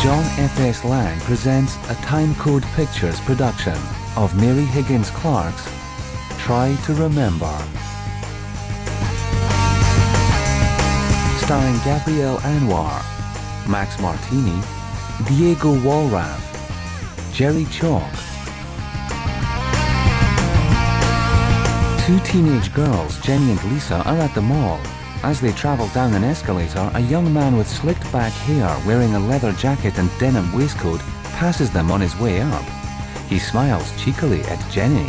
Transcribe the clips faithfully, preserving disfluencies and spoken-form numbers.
John F S Lang presents a Timecode Pictures production of Mary Higgins Clark's Try to Remember. Starring Gabrielle Anwar, Max Martini, Diego Walraff, Jerry Chalk. Two teenage girls, Jenny and Lisa, are at the mall. As they travel down an escalator, a young man with slicked back hair wearing a leather jacket and denim waistcoat passes them on his way up. He smiles cheekily at Jenny.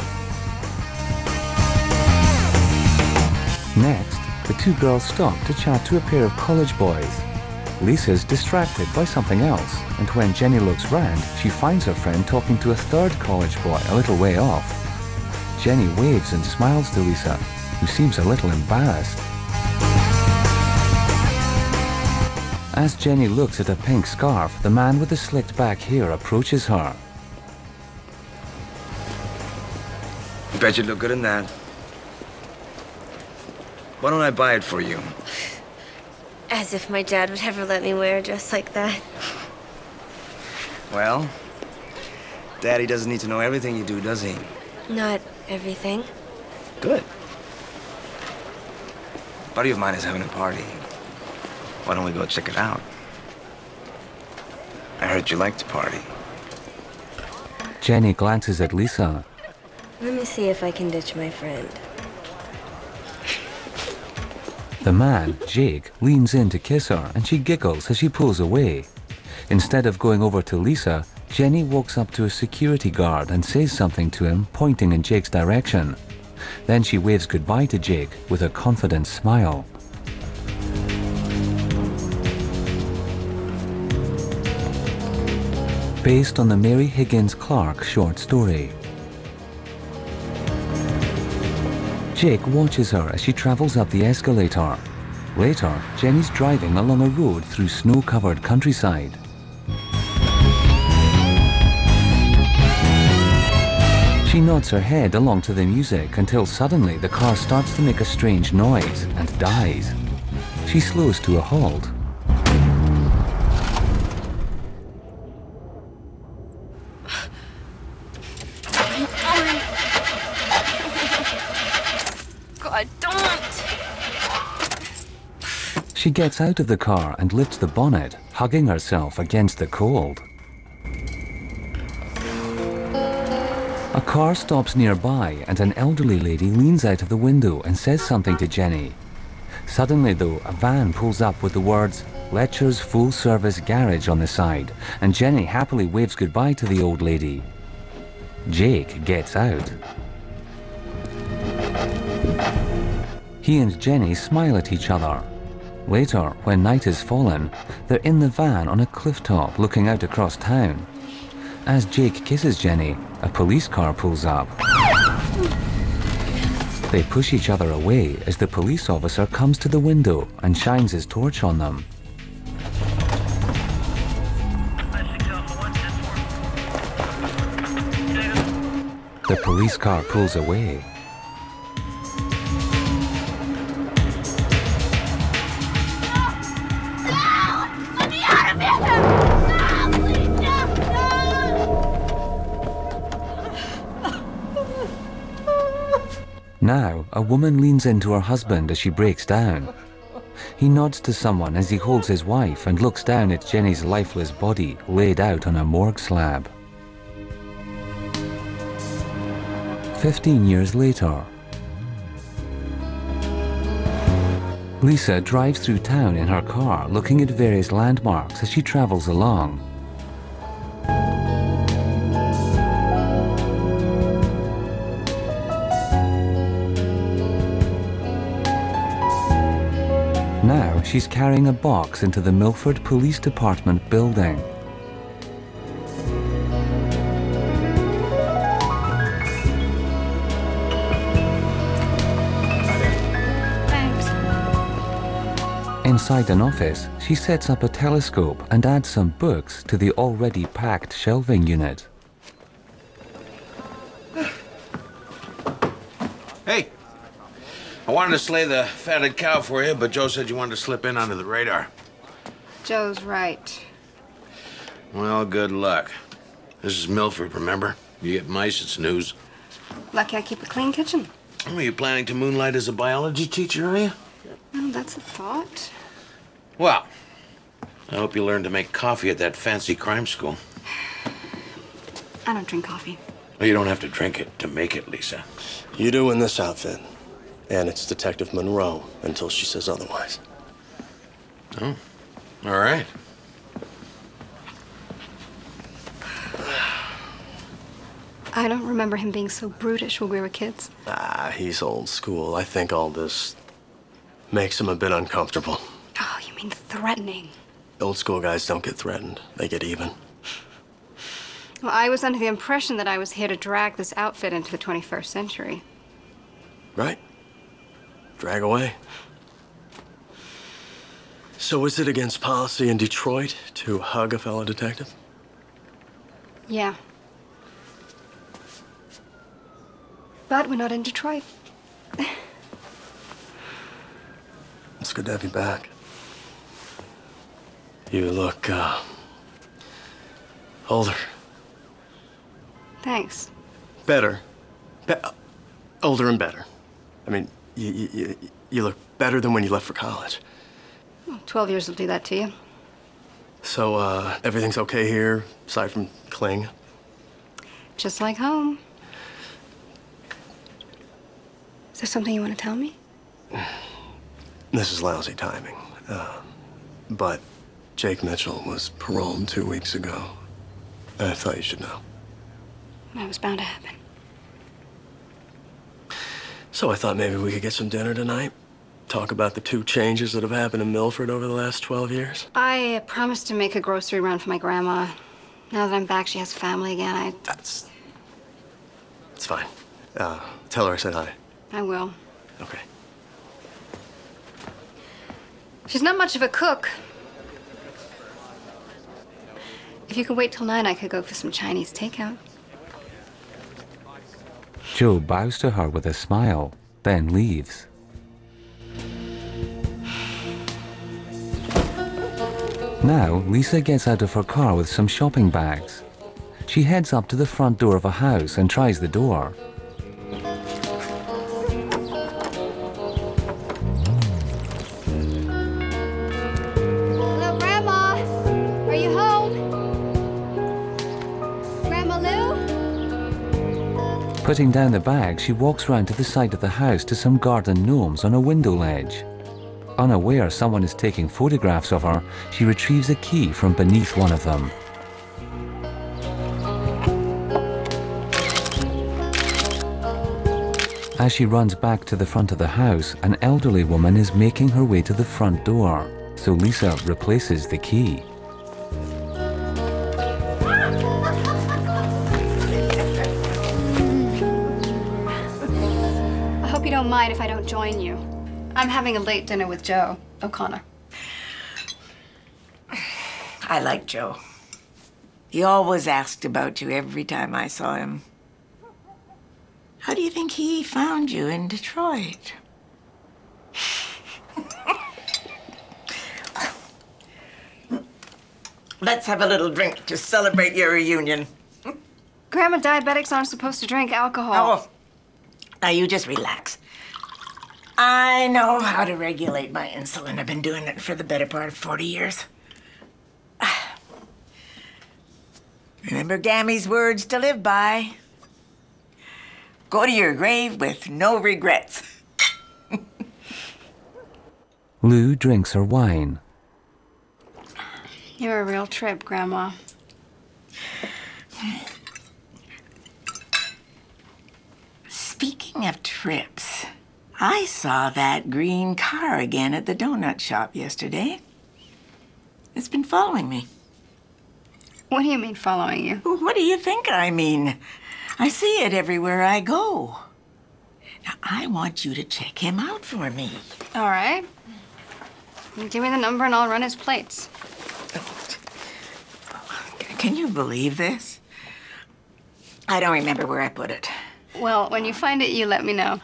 Next, the two girls stop to chat to a pair of college boys. Lisa's distracted by something else, and when Jenny looks round, she finds her friend talking to a third college boy a little way off. Jenny waves and smiles to Lisa, who seems a little embarrassed. As Jenny looks at a pink scarf, the man with the slicked back hair approaches her. I bet you'd look good in that. Why don't I buy it for you? As if my dad would ever let me wear a dress like that. Well, Daddy doesn't need to know everything you do, does he? Not everything. Good. A buddy of mine is having a party. Why don't we go check it out? I heard you like to party. Jenny glances at Lisa. Let me see if I can ditch my friend. The man, Jake, leans in to kiss her and she giggles as she pulls away. Instead of going over to Lisa, Jenny walks up to a security guard and says something to him, pointing in Jake's direction. Then she waves goodbye to Jake with a confident smile. Based on the Mary Higgins Clark short story. Jake watches her as she travels up the escalator. Later, Jenny's driving along a road through snow-covered countryside. She nods her head along to the music until suddenly the car starts to make a strange noise and dies. She slows to a halt. God, don't! She gets out of the car and lifts the bonnet, hugging herself against the cold. A car stops nearby and an elderly lady leans out of the window and says something to Jenny. Suddenly though, a van pulls up with the words, Letcher's Full Service Garage on the side, and Jenny happily waves goodbye to the old lady. Jake gets out. He and Jenny smile at each other. Later, when night has fallen, they're in the van on a cliff top looking out across town. As Jake kisses Jenny, a police car pulls up. They push each other away as the police officer comes to the window and shines his torch on them. The police car pulls away. Now, a woman leans into her husband as she breaks down. He nods to someone as he holds his wife and looks down at Jenny's lifeless body laid out on a morgue slab. Fifteen years later. Lisa drives through town in her car looking at various landmarks as she travels along. Now she's carrying a box into the Milford Police Department building. Thanks. Inside an office, she sets up a telescope and adds some books to the already packed shelving unit. Hey, I wanted to slay the fatted cow for you, but Joe said you wanted to slip in under the radar. Joe's right. Well, good luck. This is Milford, remember? You get mice, it's news. Lucky I keep a clean kitchen. Are you planning to moonlight as a biology teacher, are you? Well, that's a thought. Well, I hope you learn to make coffee at that fancy crime school. I don't drink coffee. Well, you don't have to drink it to make it, Lisa. You do in this outfit. And it's Detective Monroe until she says otherwise. Oh, all right. I don't remember him being so brutish when we were kids. Ah, he's old school. I think all this makes him a bit uncomfortable. Oh, you mean threatening? Old school guys don't get threatened. They get even. Well, I was under the impression that I was here to drag this outfit into the twenty-first century. Right? Drag away. So is it against policy in Detroit to hug a fellow detective? Yeah. But we're not in Detroit. It's good to have you back. You look, uh, older. Thanks. Better. Be- older and better. I mean, you, you, you, you look better than when you left for college. Well, Twelve years will do that to you. So, uh, everything's okay here, aside from Kling? Just like home. Is there something you want to tell me? This is lousy timing. Uh, but Jake Mitchell was paroled two weeks ago. And I thought you should know. That was bound to happen. So I thought maybe we could get some dinner tonight. Talk about the two changes that have happened in Milford over the last twelve years. I promised to make a grocery run for my grandma. Now that I'm back, she has family again. I... That's... It's fine. Uh, tell her I said hi. I will. Okay. She's not much of a cook. If you could wait till nine, I could go for some Chinese takeout. Joe bows to her with a smile, then leaves. Now, Lisa gets out of her car with some shopping bags. She heads up to the front door of a house and tries the door. Hello, Grandma. Are you home? Grandma Lou? Putting down the bag, she walks round to the side of the house to some garden gnomes on a window ledge. Unaware someone is taking photographs of her, she retrieves a key from beneath one of them. As she runs back to the front of the house, an elderly woman is making her way to the front door, so Lisa replaces the key. I hope you don't mind if I don't join you. I'm having a late dinner with Joe O'Connor. I like Joe. He always asked about you every time I saw him. How do you think he found you in Detroit? Let's have a little drink to celebrate your reunion. Grandma, diabetics aren't supposed to drink alcohol. Oh, now you just relax. I know how to regulate my insulin. I've been doing it for the better part of forty years. Remember Gammy's words to live by. Go to your grave with no regrets. Lou drinks her wine. You're a real trip, Grandma. Speaking of trips, I saw that green car again at the donut shop yesterday. It's been following me. What do you mean following you? What do you think I mean? I see it everywhere I go. Now, I want you to check him out for me. All right. Give me the number and I'll run his plates. Can you believe this? I don't remember where I put it. Well, when you find it, you let me know.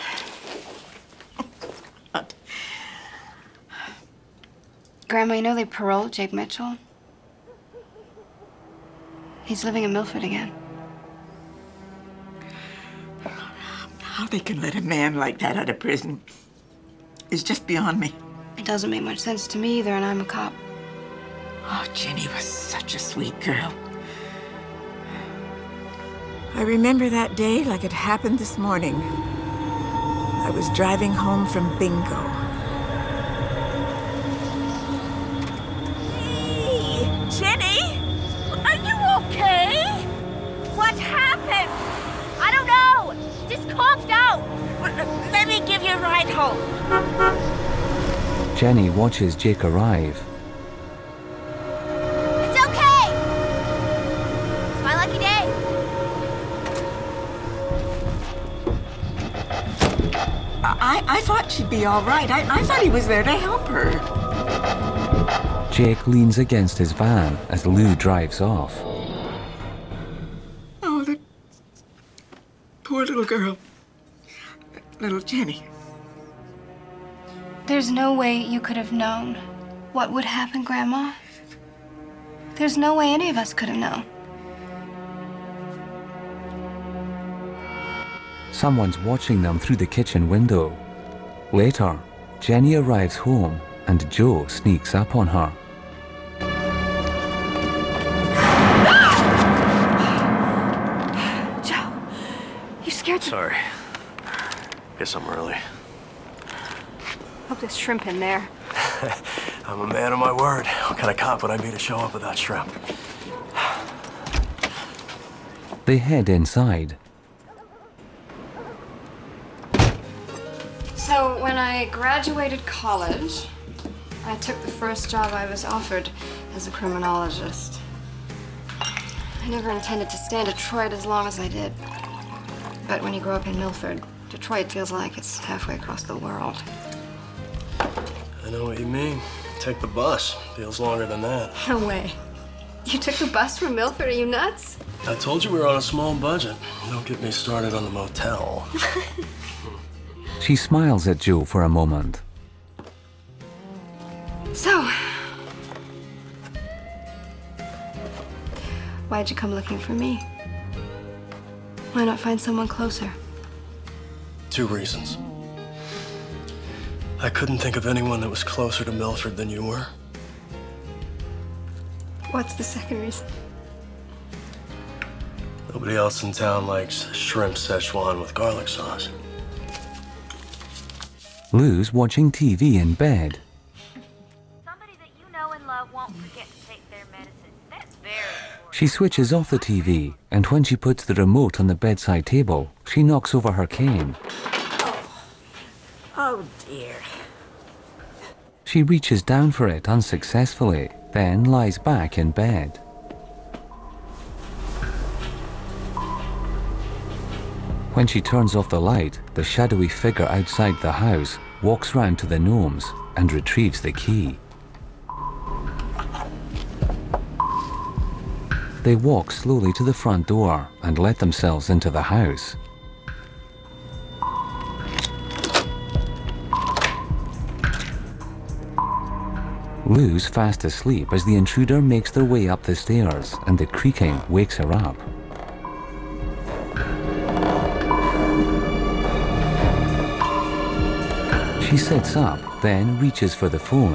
What? Grandma, you know they paroled Jake Mitchell? He's living in Milford again. How they can let a man like that out of prison is just beyond me. It doesn't make much sense to me either, and I'm a cop. Oh, Jenny was such a sweet girl. I remember that day like it happened this morning. I was driving home from bingo. Hey, Jenny? Are you okay? What happened? I don't know. Just calm down. Let me give you a ride home. Jenny watches Jake arrive. It's okay. It's my lucky day. I, I thought she'd be all right. I, I thought he was there to help her. Jake leans against his van as Lou drives off. Oh, the poor little girl. Little Jenny. There's no way you could have known what would happen, Grandma. There's no way any of us could have known. Someone's watching them through the kitchen window. Later, Jenny arrives home and Joe sneaks up on her. Joe, you scared the... Sorry. Guess I'm early. Hope there's shrimp in there. I'm a man of my word. What kind of cop would I be to show up without shrimp? They head inside. So when I graduated college, I took the first job I was offered as a criminologist. I never intended to stay in Detroit as long as I did. But when you grow up in Milford, Detroit feels like it's halfway across the world. I know what you mean. Take the bus. Feels longer than that. No way. You took the bus from Milford? Are you nuts? I told you we were on a small budget. Don't get me started on the motel. She smiles at Joe for a moment. So, why'd you come looking for me? Why not find someone closer? Two reasons. I couldn't think of anyone that was closer to Milford than you were. What's the second reason? Nobody else in town likes shrimp Szechuan with garlic sauce. Lou's watching T V in bed. Somebody that you know and love won't forget to take their medicine. That's very important. She switches off the T V, and when she puts the remote on the bedside table, she knocks over her cane. Oh, dear. She reaches down for it unsuccessfully, then lies back in bed. When she turns off the light, the shadowy figure outside the house walks round to the gnomes and retrieves the key. They walk slowly to the front door and let themselves into the house. Lou's fast asleep as the intruder makes their way up the stairs, and the creaking wakes her up. She sits up, then reaches for the phone.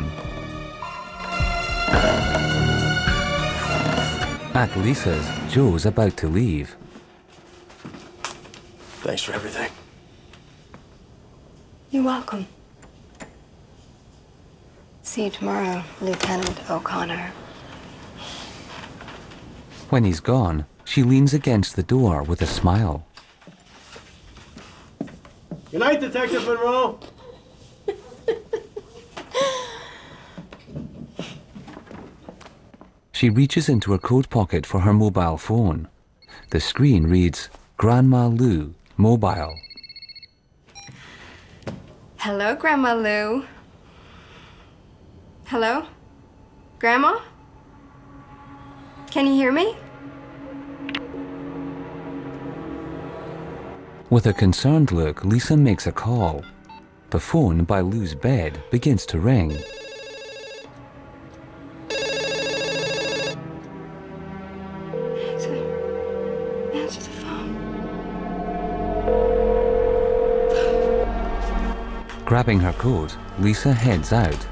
At Lisa's, Joe's about to leave. Thanks for everything. You're welcome. See you tomorrow, Lieutenant O'Connor. When he's gone, she leans against the door with a smile. Good night, Detective Monroe. She reaches into her coat pocket for her mobile phone. The screen reads, Grandma Lou, mobile. Hello, Grandma Lou. Hello? Grandma? Can you hear me? With a concerned look, Lisa makes a call. The phone by Lou's bed begins to ring. Grabbing her coat, Lisa heads out.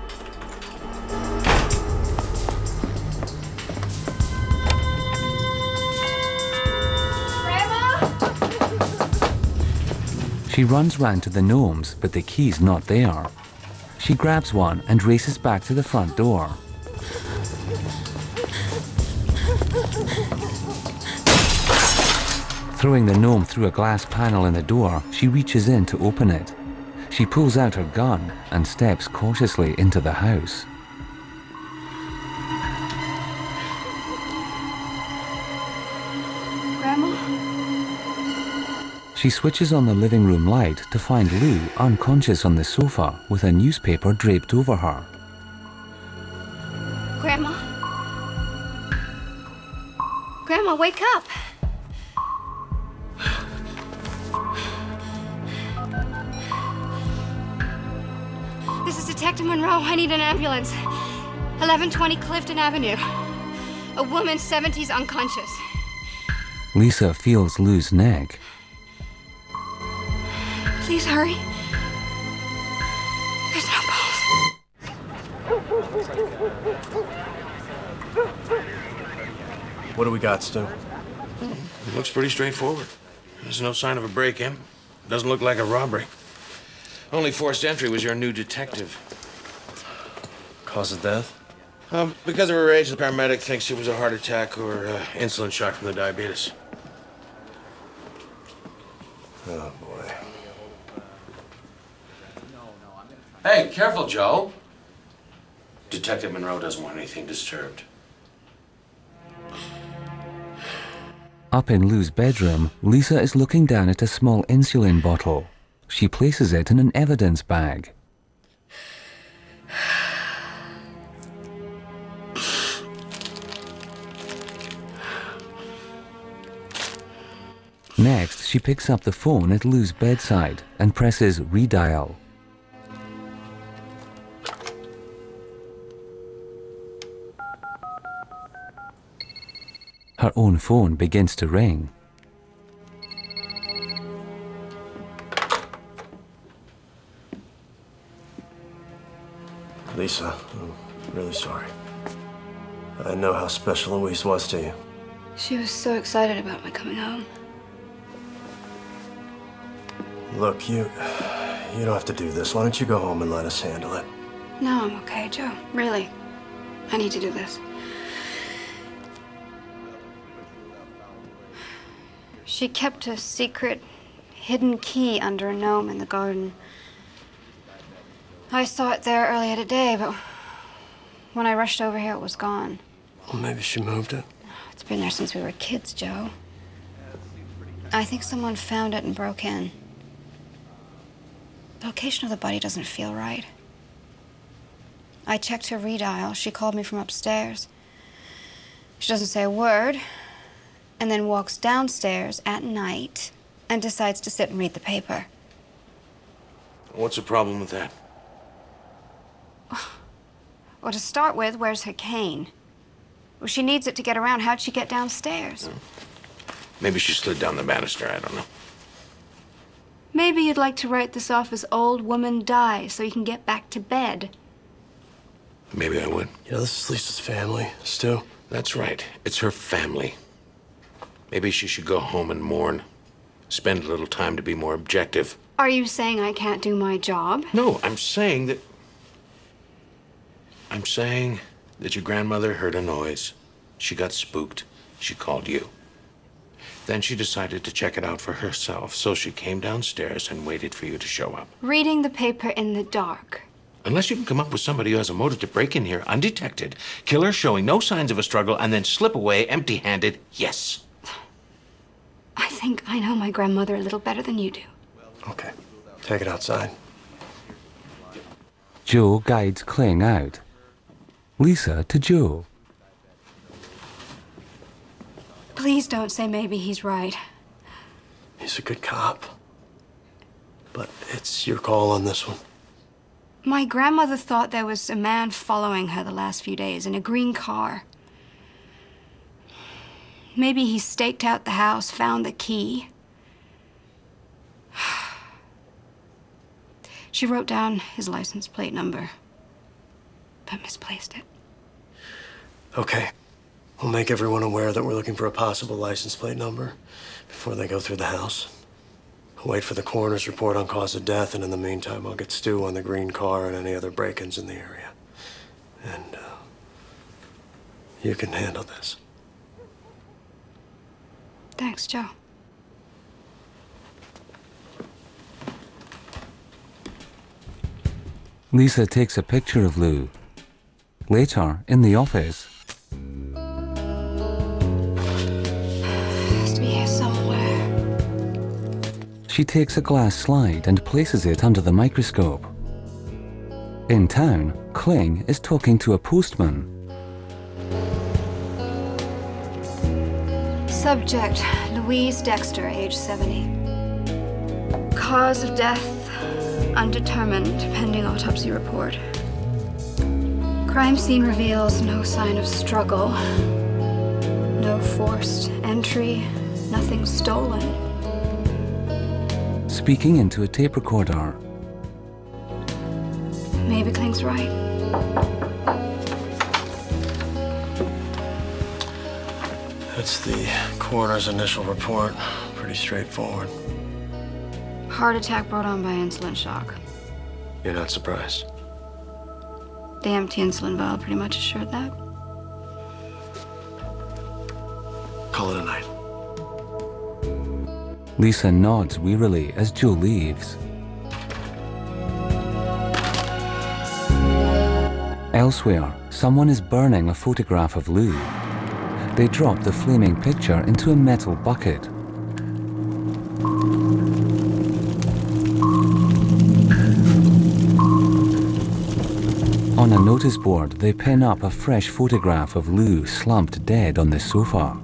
She runs round to the gnomes, but the key's not there. She grabs one and races back to the front door. Throwing the gnome through a glass panel in the door, she reaches in to open it. She pulls out her gun and steps cautiously into the house. Grandma? She switches on the living room light to find Lou unconscious on the sofa with a newspaper draped over her. Grandma? Grandma, wake up! This is Detective Monroe. I need an ambulance. eleven twenty Clifton Avenue. A woman, seventies, unconscious. Lisa feels Lou's neck. Please hurry. There's no pulse. What do we got, Stu? It looks pretty straightforward. There's no sign of a break-in. Doesn't look like a robbery. Only forced entry was your new detective. Cause of death? Um, because of her age, the paramedic thinks it was a heart attack or uh, insulin shock from the diabetes. Oh, boy. Hey, careful, Joe. Detective Monroe doesn't want anything disturbed. Up in Lou's bedroom, Lisa is looking down at a small insulin bottle. She places it in an evidence bag. Next, she picks up the phone at Lou's bedside and presses redial. Her own phone begins to ring. Lisa, I'm really sorry. I know how special Louise was to you. She was so excited about my coming home. Look, you... you don't have to do this. Why don't you go home and let us handle it? No, I'm okay, Joe. Really. I need to do this. She kept a secret, hidden key under a gnome in the garden. I saw it there earlier today, but when I rushed over here, it was gone. Well, maybe she moved it. It's been there since we were kids, Joe. I think someone found it and broke in. The location of the body doesn't feel right. I checked her redial. She called me from upstairs. She doesn't say a word, and then walks downstairs at night and decides to sit and read the paper. What's the problem with that? Well, to start with, where's her cane? Well, she needs it to get around. How'd she get downstairs? Maybe she slid down the banister, I don't know. Maybe you'd like to write this off as old woman dies so you can get back to bed. Maybe I would. You know, this is Lisa's family, Stu. That's right. It's her family. Maybe she should go home and mourn. Spend a little time to be more objective. Are you saying I can't do my job? No, I'm saying that... I'm saying that your grandmother heard a noise. She got spooked. She called you. Then she decided to check it out for herself, so she came downstairs and waited for you to show up. Reading the paper in the dark. Unless you can come up with somebody who has a motive to break in here undetected, kill her showing no signs of a struggle, and then slip away empty-handed, yes. I think I know my grandmother a little better than you do. Okay. Take it outside. Joe guides Kling out. Lisa to Joe. Please don't say maybe he's right. He's a good cop. But it's your call on this one. My grandmother thought there was a man following her the last few days in a green car. Maybe he staked out the house, found the key. She wrote down his license plate number, but misplaced it. Okay. We'll make everyone aware that we're looking for a possible license plate number before they go through the house. I'll wait for the coroner's report on cause of death, and in the meantime, I'll get Stu on the green car and any other break-ins in the area. And, uh, you can handle this. Thanks, Joe. Lisa takes a picture of Lou. Later, in the office, Must be here somewhere. she takes a glass slide and places it under the microscope. In town, Kling is talking to a postman. Subject, Louise Dexter, age seventy. Cause of death, undetermined, pending autopsy report. Crime scene reveals no sign of struggle, no forced entry, nothing stolen. Speaking into a tape recorder. Maybe Kling's right. That's the coroner's initial report. Pretty straightforward. Heart attack brought on by insulin shock. You're not surprised? The empty insulin vial pretty much assured that. Call it a night. Lisa nods wearily as Joe leaves. Elsewhere, someone is burning a photograph of Lou. They drop the flaming picture into a metal bucket. On a notice board, they pin up a fresh photograph of Lou slumped dead on the sofa.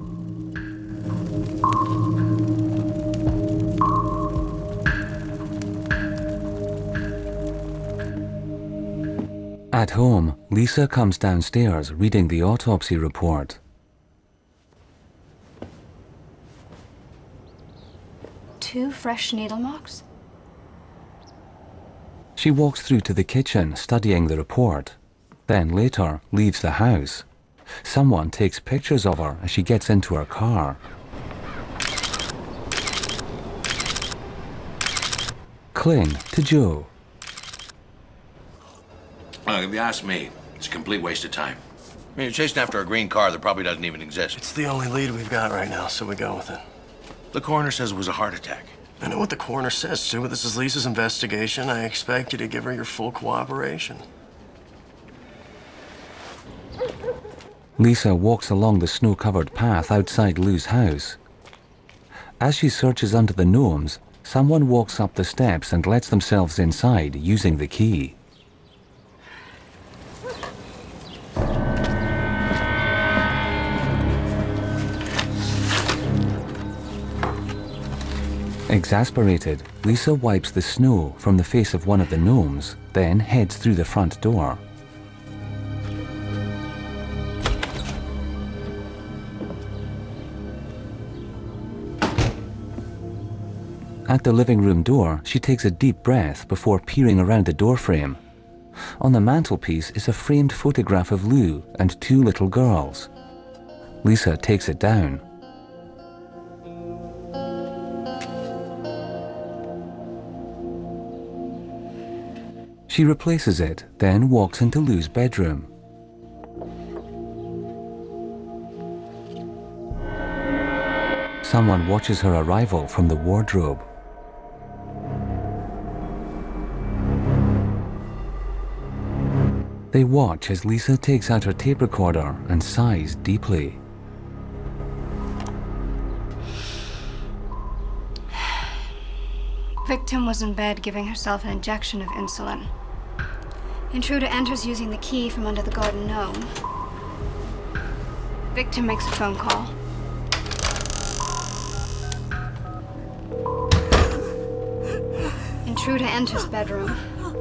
At home, Lisa comes downstairs reading the autopsy report. Two fresh needle marks? She walks through to the kitchen, studying the report. Then later, leaves the house. Someone takes pictures of her as she gets into her car. Kling to Joe. Uh, if you ask me, it's a complete waste of time. I mean, you're chasing after a green car that probably doesn't even exist. It's the only lead we've got right now, so we go with it. The coroner says it was a heart attack. I know what the coroner says, Stu. This is Lisa's investigation. I expect you to give her your full cooperation. Lisa walks along the snow-covered path outside Lou's house. As she searches under the gnomes, someone walks up the steps and lets themselves inside using the key. Exasperated, Lisa wipes the snow from the face of one of the gnomes, then heads through the front door. At the living room door, she takes a deep breath before peering around the doorframe. On the mantelpiece is a framed photograph of Lou and two little girls. Lisa takes it down. She replaces it, then walks into Lou's bedroom. Someone watches her arrival from the wardrobe. They watch as Lisa takes out her tape recorder and sighs deeply. Victim was in bed giving herself an injection of insulin. Intruder enters using the key from under the garden gnome. Victim makes a phone call. Intruder enters bedroom.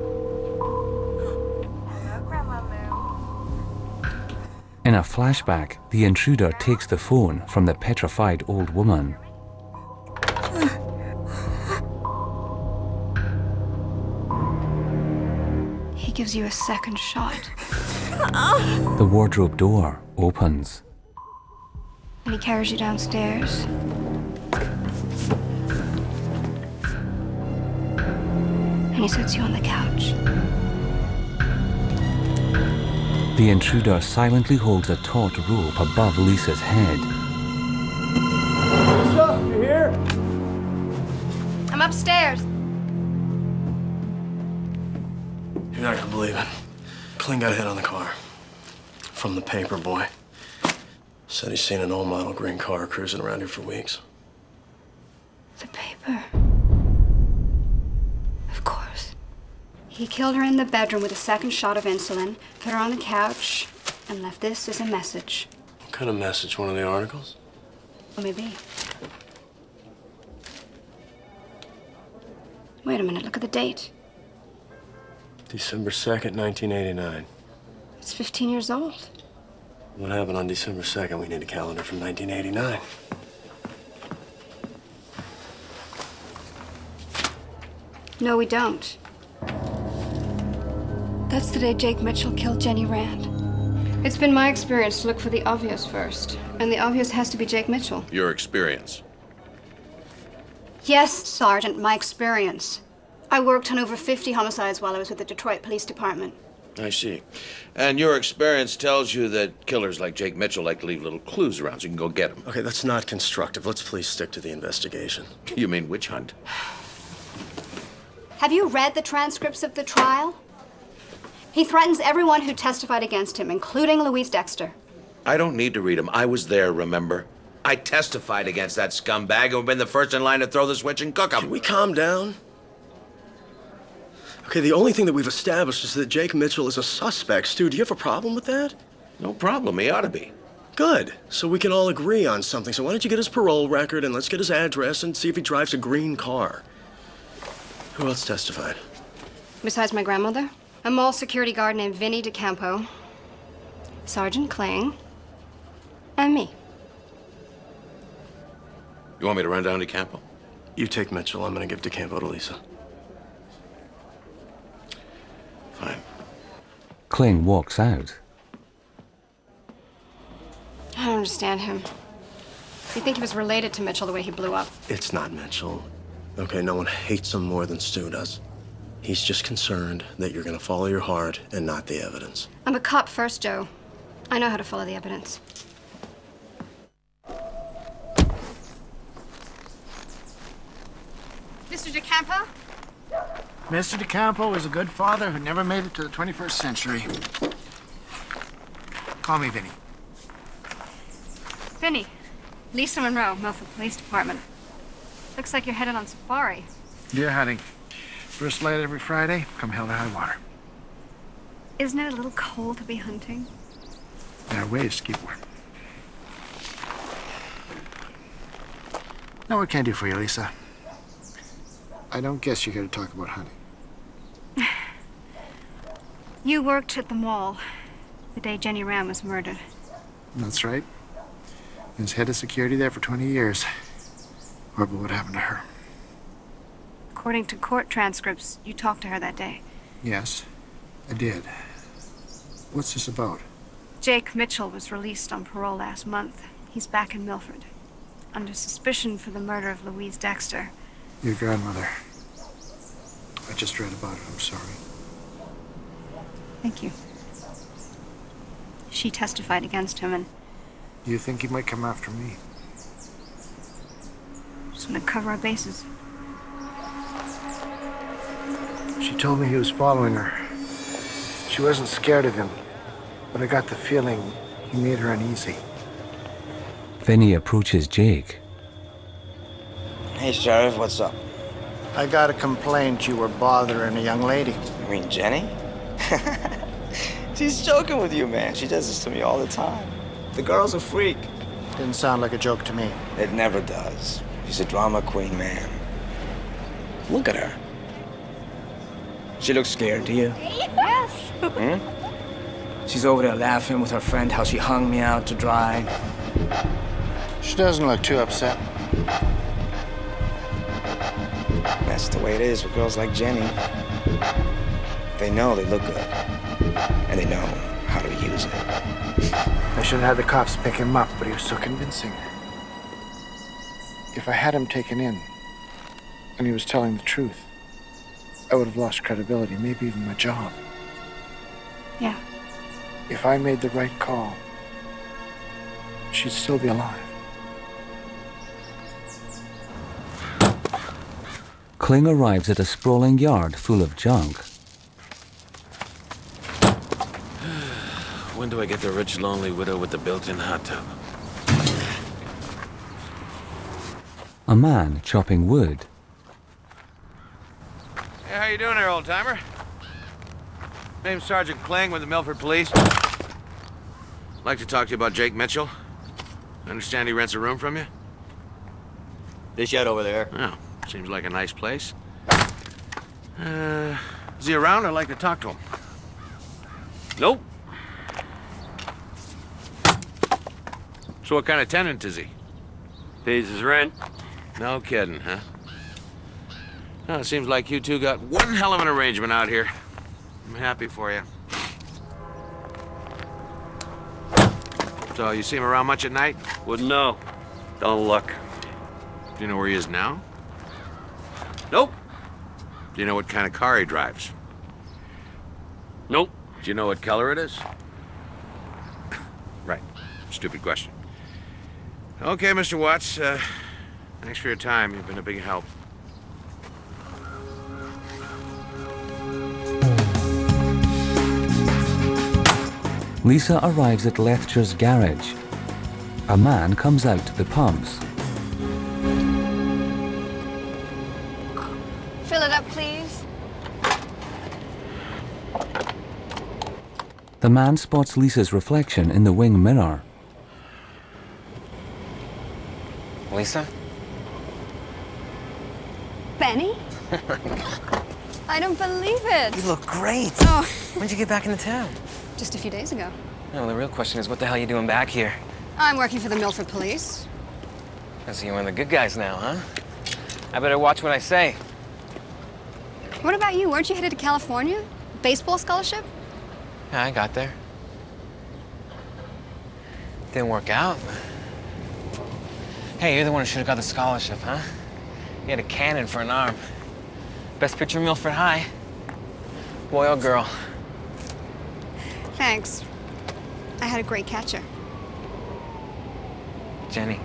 In a flashback, the intruder takes the phone from the petrified old woman. gives you a second shot. The wardrobe door opens. And he carries you downstairs. And he sets you on the couch. The intruder silently holds a taut rope above Lisa's head. Lisa, you here? I'm upstairs. You're not gonna believe it. Kling got a hit on the car. From the paper boy. Said he's seen an old model green car cruising around here for weeks. The paper. Of course. He killed her in the bedroom with a second shot of insulin, put her on the couch, and left this as a message. What kind of message? One of the articles? Or maybe. Wait a minute, look at the date. December second, nineteen eighty-nine. It's fifteen years old. What happened on December second? We need a calendar from nineteen eighty-nine. No, we don't. That's the day Jake Mitchell killed Jenny Rand. It's been my experience to look for the obvious first, and the obvious has to be Jake Mitchell. Your experience. Yes, Sergeant, my experience. I worked on over fifty homicides while I was with the Detroit Police Department. I see. And your experience tells you that killers like Jake Mitchell like to leave little clues around so you can go get them. Okay, that's not constructive. Let's please stick to the investigation. You mean witch hunt? Have you read the transcripts of the trial? He threatens everyone who testified against him, including Louise Dexter. I don't need to read them. I was there, remember? I testified against that scumbag who had been the first in line to throw the switch and cook him. Can we calm down? Okay, the only thing that we've established is that Jake Mitchell is a suspect. Stu, do you have a problem with that? No problem. He ought to be. Good. So we can all agree on something. So why don't you get his parole record and let's get his address and see if he drives a green car. Who else testified? Besides my grandmother, a mall security guard named Vinnie DeCampo, Sergeant Kling, and me. You want me to run down to Campo? You take Mitchell. I'm gonna give DeCampo to Lisa. Fine. Kling walks out. I don't understand him. You think he was related to Mitchell the way he blew up? It's not Mitchell. Okay, no one hates him more than Stu does. He's just concerned that you're gonna follow your heart and not the evidence. I'm a cop first, Joe. I know how to follow the evidence. Mister DeCampo? Mister DeCampo is a good father who never made it to the twenty-first century. Call me Vinny. Vinny. Lisa Monroe, Milford Police Department. Looks like you're headed on safari. Deer hunting. First light every Friday, come hell or high water. Isn't it a little cold to be hunting? There are ways to keep warm. Now, what can I do for you, Lisa? I don't guess you're here to talk about hunting. You worked at the mall the day Jenny Rand was murdered. That's right. I was head of security there for twenty years. Horrible what happened to her. According to court transcripts, you talked to her that day. Yes, I did. What's this about? Jake Mitchell was released on parole last month. He's back in Milford, under suspicion for the murder of Louise Dexter. Your grandmother. I just read about it. I'm sorry. Thank you. She testified against him, and You think he might come after me? just want to cover our bases. She told me he was following her. She wasn't scared of him, but I got the feeling he made her uneasy. Vinny approaches Jake. Hey, Sheriff, what's up? I got a complaint you were bothering a young lady. You mean Jenny? She's joking with you, man. She does this to me all the time. The girl's a freak. Didn't sound like a joke to me. It never does. She's a drama queen, man. Look at her. She looks scared, do you? Yes. Hmm? She's over there laughing with her friend how she hung me out to dry. She doesn't look too upset. That's the way it is with girls like Jenny. They know they look good. And they know how to use it. I should have had the cops pick him up, but he was so convincing. If I had him taken in, and he was telling the truth, I would have lost credibility, maybe even my job. Yeah. If I made the right call, she'd still be alive. Kling arrives at a sprawling yard full of junk. When do I get the rich, lonely widow with the built-in hot tub? A man chopping wood. Hey, how you doing there, old-timer? Name's Sergeant Kling with the Milford Police. I'd like to talk to you about Jake Mitchell. I understand he rents a room from you? This shed over there. Oh, seems like a nice place. Uh, is he around? I'd like to talk to him. Nope. So what kind of tenant is he? Pays his rent. No kidding, huh? Well, it seems like you two got one hell of an arrangement out here. I'm happy for you. So, you see him around much at night? Wouldn't know. Don't look. Do you know where he is now? Nope. Do you know what kind of car he drives? Nope. Do you know what color it is? Right. Stupid question. Okay, Mister Watts, uh, thanks for your time. You've been a big help. Lisa arrives at Lethcher's garage. A man comes out to the pumps. Fill it up, please. The man spots Lisa's reflection in the wing mirror. Lisa? Benny? I don't believe it. You look great. Oh. When'd you get back into town? Just a few days ago. No, the real question is, what the hell are you doing back here? I'm working for the Milford Police. I see you're one of the good guys now, huh? I better watch what I say. What about you? Weren't you headed to California? Baseball scholarship? Yeah, I got there. Didn't work out. Hey, you're the one who should have got the scholarship, huh? You had a cannon for an arm. Best picture in Milford High. Boy or girl? Thanks. I had a great catcher. Jenny.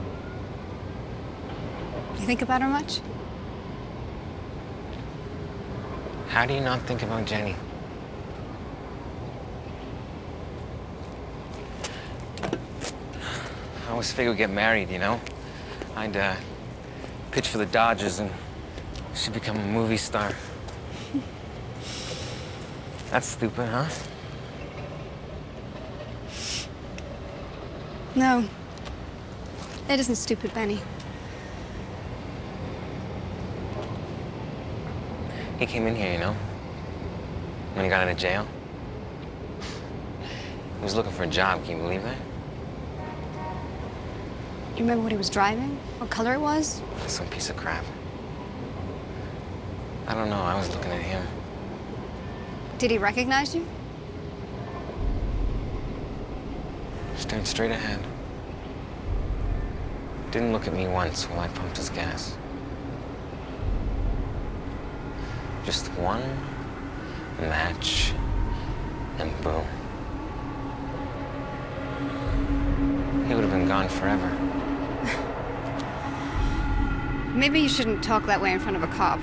You think about her much? How do you not think about Jenny? I always figured we'd get married, you know? I'd uh, pitch for the Dodgers and she'd become a movie star. That's stupid, huh? No. It isn't stupid, Benny. He came in here, you know? When he got out of jail. He was looking for a job, can you believe that? You remember what he was driving? What color it was? Some piece of crap. I don't know, I was looking at him. Did he recognize you? Stared straight ahead. Didn't look at me once while I pumped his gas. Just one match, and boom. He would have been gone forever. Maybe you shouldn't talk that way in front of a cop.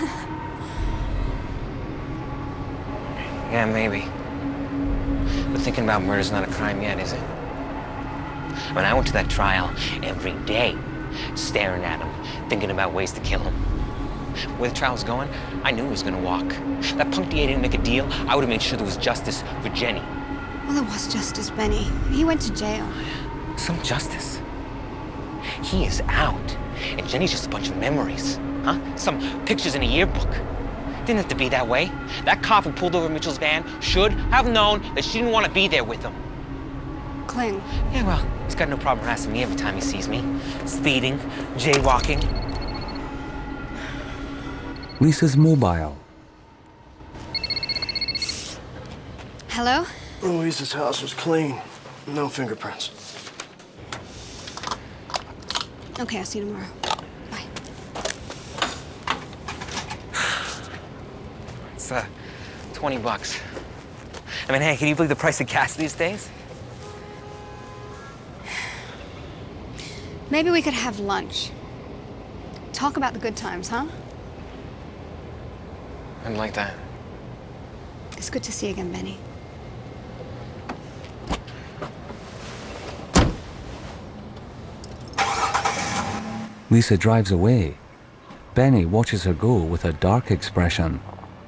Yeah, maybe. But thinking about murder's not a crime yet, is it? When I went to that trial every day, staring at him, thinking about ways to kill him. Where the trial was going, I knew he was gonna walk. That punk D A didn't make a deal, I would have made sure there was justice for Jenny. Well, there was justice, Benny. He went to jail. Some justice? He is out, and Jenny's just a bunch of memories, huh? Some pictures in a yearbook. Didn't have to be that way. That cop who pulled over Mitchell's van should have known that she didn't want to be there with him. Kling. Yeah, well, he's got no problem harassing me every time he sees me. Speeding, jaywalking. Lisa's mobile. Hello? Louise's house was clean. No fingerprints. Okay, I'll see you tomorrow. Bye. It's, uh, twenty bucks. I mean, hey, can you believe the price of gas these days? Maybe we could have lunch. Talk about the good times, huh? I'd like that. It's good to see you again, Benny. Lisa drives away. Benny watches her go with a dark expression.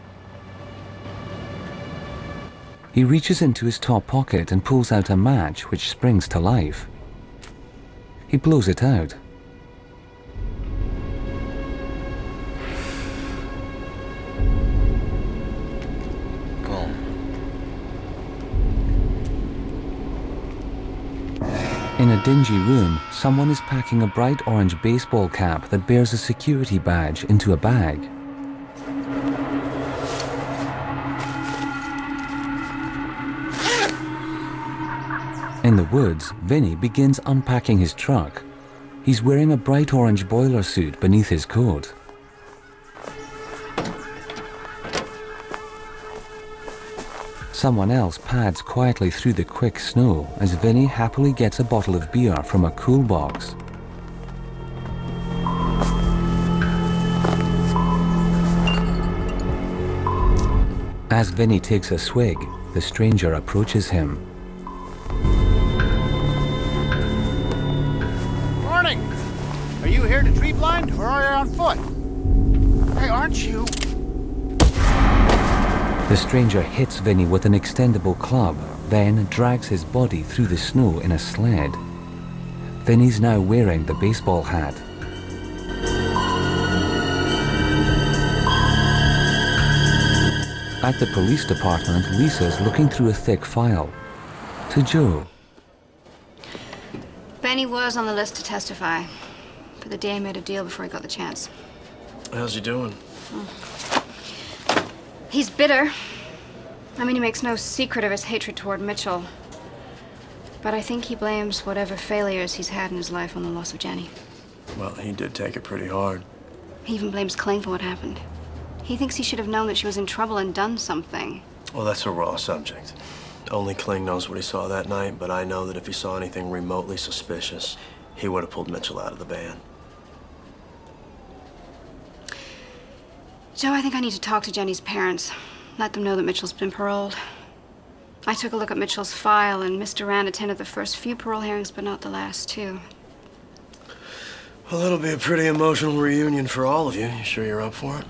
He reaches into his top pocket and pulls out a match which springs to life. He blows it out. Boom. In a dingy room, someone is packing a bright orange baseball cap that bears a security badge into a bag. In the woods, Vinny begins unpacking his truck. He's wearing a bright orange boiler suit beneath his coat. Someone else pads quietly through the quick snow as Vinny happily gets a bottle of beer from a cool box. As Vinny takes a swig, the stranger approaches him. Morning! Are you here to tree blind, or are you on foot? Hey, aren't you? The stranger hits Vinny with an extendable club, then drags his body through the snow in a sled. Vinny's now wearing the baseball hat. At the police department, Lisa's looking through a thick file. To Joe. Benny was on the list to testify, but the D A made a deal before he got the chance. How's he doing? Oh. He's bitter. I mean, he makes no secret of his hatred toward Mitchell. But I think he blames whatever failures he's had in his life on the loss of Jenny. Well, he did take it pretty hard. He even blames Kling for what happened. He thinks he should have known that she was in trouble and done something. Well, that's a raw subject. Only Kling knows what he saw that night, but I know that if he saw anything remotely suspicious, he would have pulled Mitchell out of the band. Joe, I think I need to talk to Jenny's parents. Let them know that Mitchell's been paroled. I took a look at Mitchell's file, and Mister Rand attended the first few parole hearings, but not the last two. Well, that'll be a pretty emotional reunion for all of you. You sure you're up for it?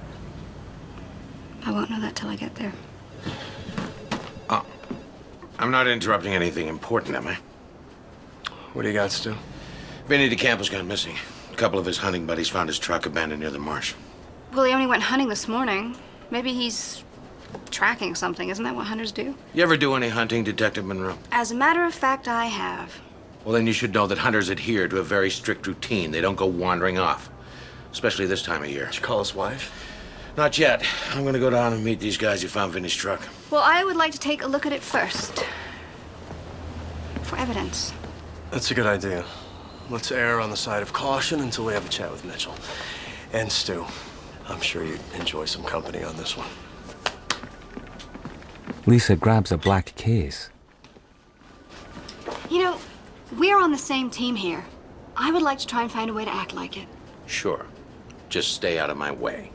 I won't know that till I get there. Oh, I'm not interrupting anything important, am I? What do you got, Stu? Vinny DeCampo's gone missing. A couple of his hunting buddies found his truck abandoned near the marsh. Well, he only went hunting this morning. Maybe he's tracking something. Isn't that what hunters do? You ever do any hunting, Detective Monroe? As a matter of fact, I have. Well, then you should know that hunters adhere to a very strict routine. They don't go wandering off, especially this time of year. Did you call his wife? Not yet. I'm gonna go down and meet these guys who found Vinny's truck. Well, I would like to take a look at it first. For evidence. That's a good idea. Let's err on the side of caution until we have a chat with Mitchell. And Stu. I'm sure you'd enjoy some company on this one. Lisa grabs a black case. You know, we're on the same team here. I would like to try and find a way to act like it. Sure. Just stay out of my way.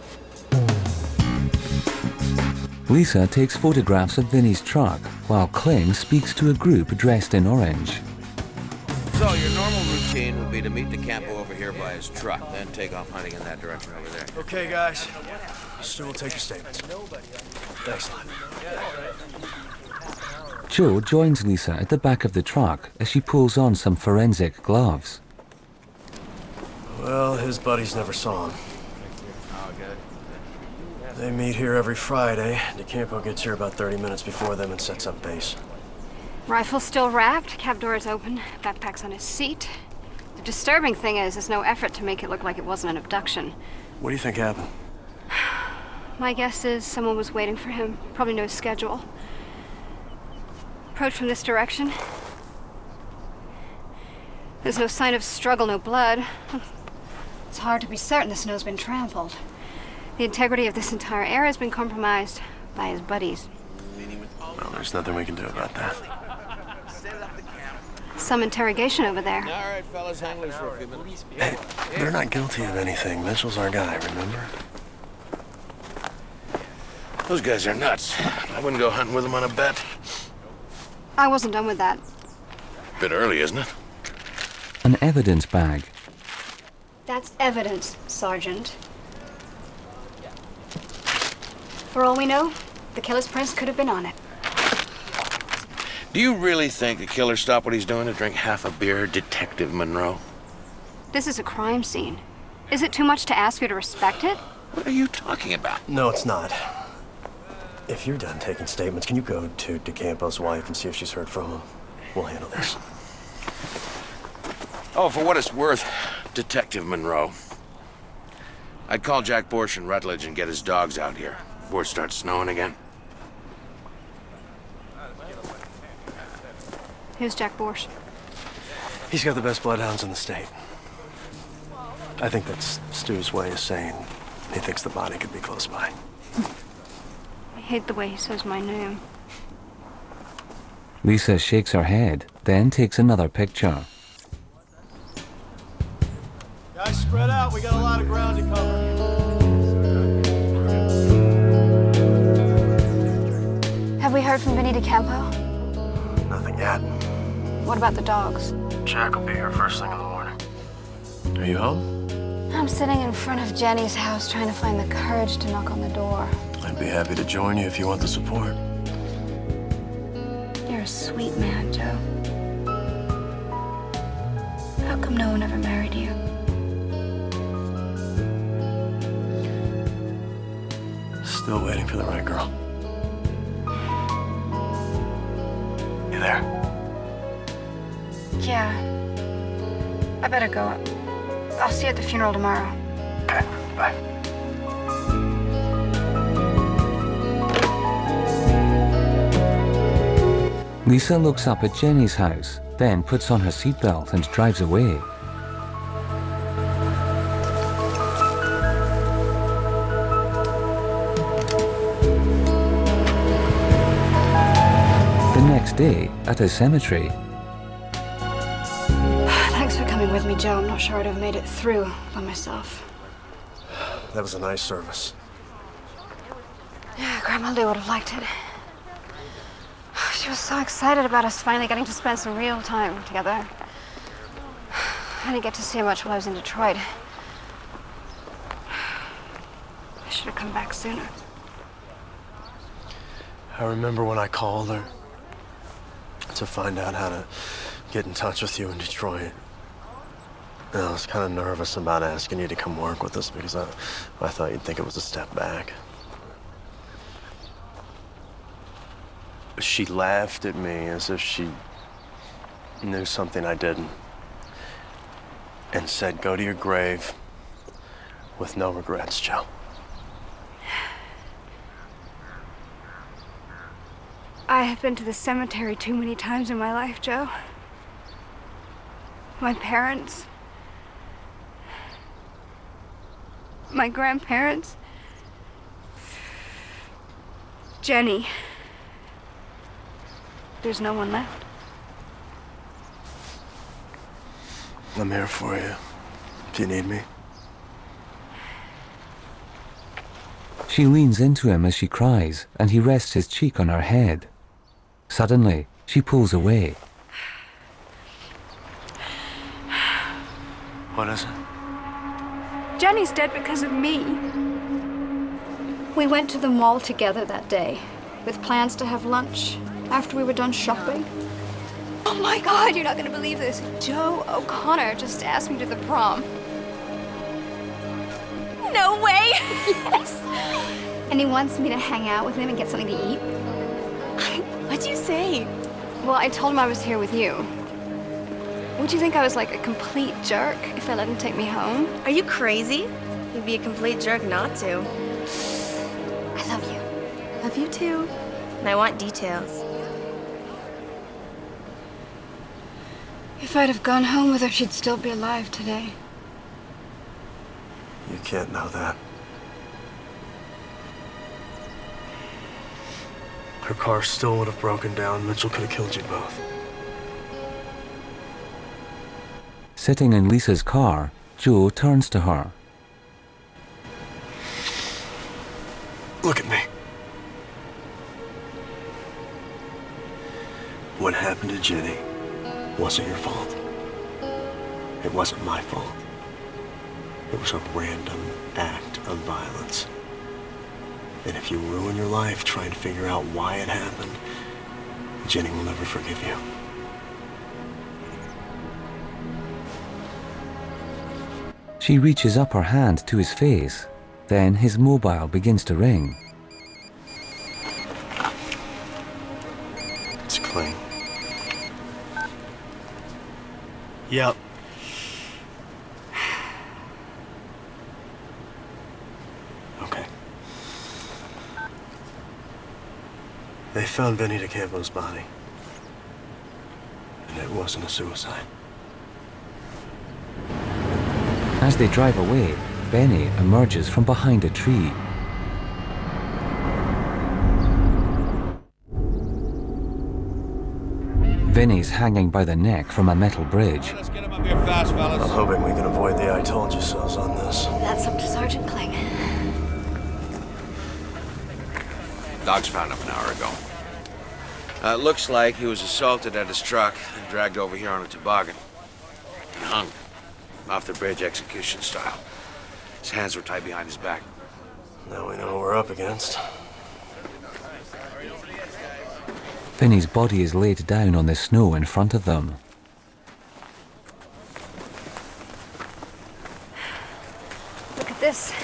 Lisa takes photographs of Vinny's truck, while Kling speaks to a group dressed in orange. So, your normal routine would be to meet DeCampo over here by his truck, then take off hunting in that direction over there. Okay, guys. Stu will take your statements. Thanks a lot. Joe joins Lisa at the back of the truck as she pulls on some forensic gloves. Well, his buddies never saw him. They meet here every Friday. DeCampo gets here about thirty minutes before them and sets up base. Rifle's still wrapped, cab door is open, backpack's on his seat. The disturbing thing is, there's no effort to make it look like it wasn't an abduction. What do you think happened? My guess is someone was waiting for him, probably knows schedule. Approach from this direction. There's no sign of struggle, no blood. It's hard to be certain the snow's been trampled. The integrity of this entire area has been compromised by his buddies. Well, there's nothing we can do about that. Some interrogation over there. All right, fellas, hang loose for a few minutes. Hey, they're not guilty of anything. Mitchell's our guy, remember? Those guys are nuts. I wouldn't go hunting with them on a bet. I wasn't done with that. Bit early, isn't it? An evidence bag. That's evidence, Sergeant. For all we know, the killer's prints could have been on it. Do you really think a killer stopped what he's doing to drink half a beer, Detective Monroe? This is a crime scene. Is it too much to ask you to respect it? What are you talking about? No, it's not. If you're done taking statements, can you go to DeCampo's wife and see if she's heard from him? We'll handle this. Oh, for what it's worth, Detective Monroe. I'd call Jack Borsch and Rutledge and get his dogs out here before it starts snowing again. Who's Jack Borsch? He's got the best bloodhounds in the state. I think that's Stu's way of saying he thinks the body could be close by. I hate the way he says my name. Lisa shakes her head, then takes another picture. Guys, spread out. We got a lot of ground to cover. Have we heard from Vinny DeCampo? Nothing yet. What about the dogs? Jack will be here first thing in the morning. Are you home? I'm sitting in front of Jenny's house trying to find the courage to knock on the door. I'd be happy to join you if you want the support. You're a sweet man, Joe. How come no one ever married you? Still waiting for the right girl. You there? Yeah. I better go. I'll see you at the funeral tomorrow. Okay, bye. Lisa looks up at Jenny's house, then puts on her seatbelt and drives away. The next day, at a cemetery, Thanks for coming with me, Joe. I'm not sure I'd have made it through by myself. That was a nice service. Yeah, Grandma Lou would have liked it. She was so excited about us finally getting to spend some real time together. I didn't get to see her much while I was in Detroit. I should have come back sooner. I remember when I called her to find out how to get in touch with you in Detroit. And I was kind of nervous about asking you to come work with us because I, I thought you'd think it was a step back. She laughed at me as if she knew something I didn't and said, "Go to your grave with no regrets, Joe." I have been to the cemetery too many times in my life, Joe. My parents, my grandparents, Jenny. There's no one left. I'm here for you, if you need me. she leans into him as she cries, and he rests his cheek on her head. Suddenly, she pulls away. What is it? Jenny's dead because of me. We went to the mall together that day, with plans to have lunch after we were done shopping. Oh my God, you're not gonna believe this. Joe O'Connor just asked me to the prom. No way! Yes! And he wants me to hang out with him and get something to eat. What'd you say? Well, I told him I was here with you. Would you think I was like a complete jerk if I let him take me home? Are you crazy? You'd be a complete jerk not to. I love you. Love you too. And I want details. If I'd have gone home with her, she'd still be alive today. You can't know that. Her car still would have broken down. Mitchell could have killed you both. Sitting in Lisa's car, Joe turns to her. Look at me. What happened to Jenny wasn't your fault. It wasn't my fault. It was a random act of violence. And if you ruin your life trying to figure out why it happened, Jenny will never forgive you. She reaches up her hand to his face. Then his mobile begins to ring. It's Kling. Yep. Okay. They found Vinny DeCampo's body. And it wasn't a suicide. As they drive away, Benny emerges from behind a tree. Vinny's hanging by the neck from a metal bridge. Let's get him up here fast, fellas. I'm hoping we can avoid the I told you so's on this. That's up to Sergeant Kling. Dogs found him an hour ago. Uh, looks like he was assaulted at his truck and dragged over here on a toboggan. And hung. Off the bridge, execution style. His hands were tied behind his back. Now we know who we're up against. Vinny's body is laid down on the snow in front of them. Look at this.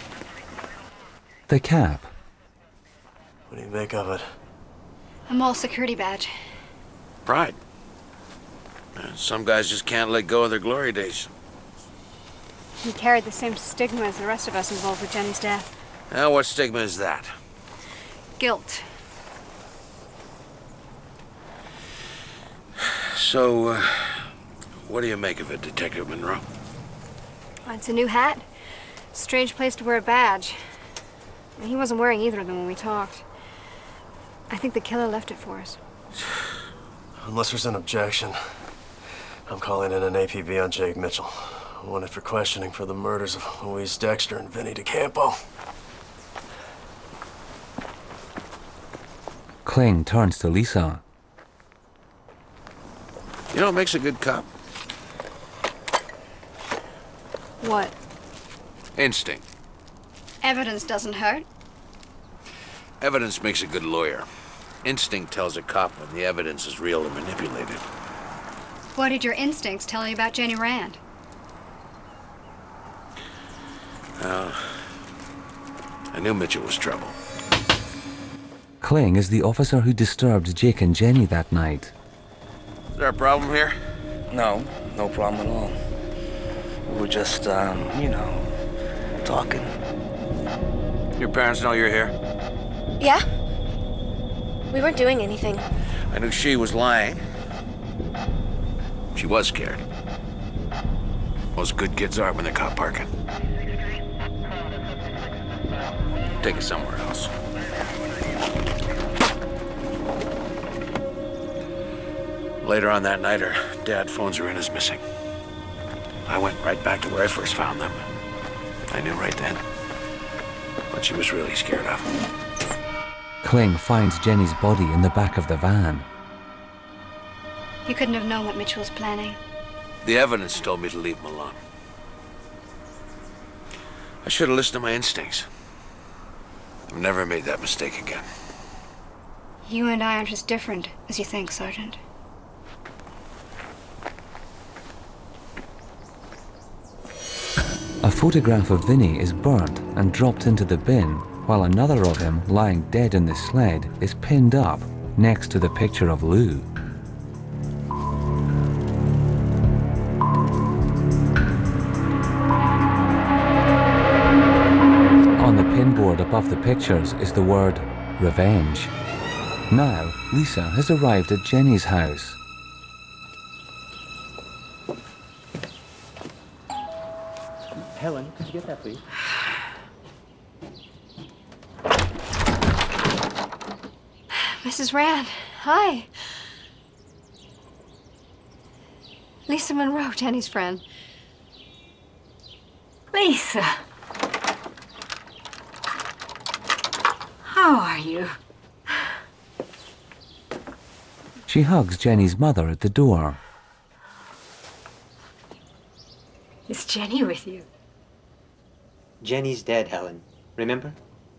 The cap. What do you make of it? A mall security badge. Pride. Uh, some guys just can't let go of their glory days. He carried the same stigma as the rest of us involved with Jenny's death. Now, what stigma is that? Guilt. So, uh, what do you make of it, Detective Monroe? Well, it's a new hat. Strange place to wear a badge. He wasn't wearing either of them when we talked. I think the killer left it for us. Unless there's an objection, I'm calling in an A P B on Jake Mitchell. Wanted for questioning for the murders of Louise Dexter and Vinny DeCampo. Kling turns to Lisa. You know what makes a good cop? What? Instinct. Evidence doesn't hurt. Evidence makes a good lawyer. Instinct tells a cop when the evidence is real or manipulated. What did your instincts tell you about Jenny Rand? Well, I knew Mitchell was trouble. Kling is the officer who disturbed Jake and Jenny that night. Is there a problem here? No, no problem at all. We were just, um, you know, talking. Your parents know you're here? Yeah? We weren't doing anything. I knew she was lying. She was scared. Most good kids are when they're caught parking. Take it somewhere else. Later on that night, her dad phones her in as missing. I went right back to where I first found them. I knew right then what she was really scared of. Kling finds Jenny's body in the back of the van. You couldn't have known what Mitchell was planning. The evidence told me to leave him alone. I should have listened to my instincts. I've never made that mistake again. You and I aren't as different as you think, Sergeant. A photograph of Vinny is burnt and dropped into the bin, while another of him, lying dead in the sled, is pinned up next to the picture of Lou. On the pinboard above the pictures is the word revenge. Now, Lisa has arrived at Jenny's house. Helen, could you get that, please? Missus Rand, hi. Lisa Monroe, Jenny's friend. Lisa. How are you? She hugs Jenny's mother at the door. Is Jenny with you? Jenny's dead, Helen. Remember?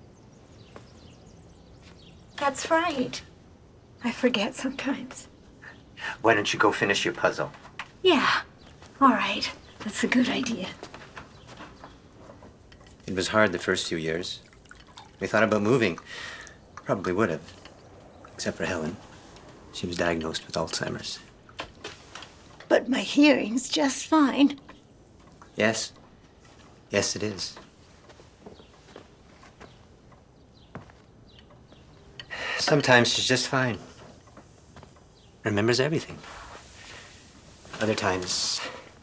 That's right. I forget sometimes. Why don't you go finish your puzzle? Yeah. All right. That's a good idea. It was hard the first few years. We thought about moving. Probably would have. Except for Helen. She was diagnosed with Alzheimer's. But my hearing's just fine. Yes. Yes, it is. Sometimes she's just fine. Remembers everything. Other times,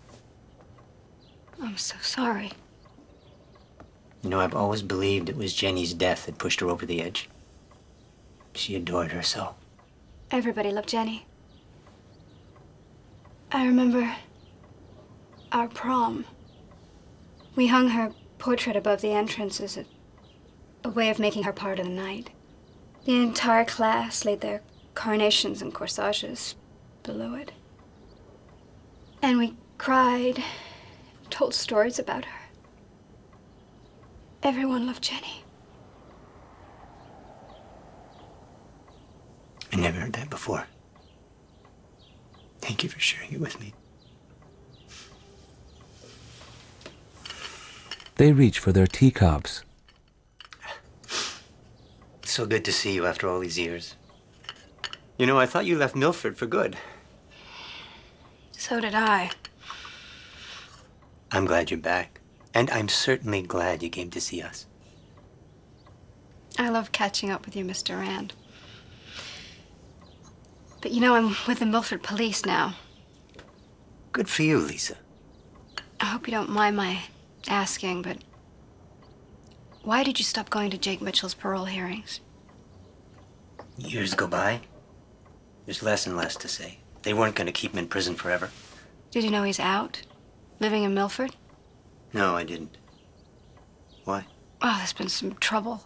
I'm so sorry. you know, I've always believed it was Jenny's death that pushed her over the edge. She adored her so. Everybody loved Jenny. I remember our prom. We hung her portrait above the entrance as a, a way of making her part of the night. The entire class laid their carnations and corsages below it. And we cried, told stories about her. Everyone loved Jenny. I never heard that before. Thank you for sharing it with me. They reach for their teacups. It's so good to see you after all these years. You know, I thought you left Milford for good. So did I. I'm glad you're back. And I'm certainly glad you came to see us. I love catching up with you, Mister Rand. But you know, I'm with the Milford police now. Good for you, Lisa. I hope you don't mind my asking, but why did you stop going to Jake Mitchell's parole hearings? Years go by. There's less and less to say. They weren't going to keep him in prison forever. Did you know he's out? Living in Milford? No, I didn't. Why? Oh, there's been some trouble.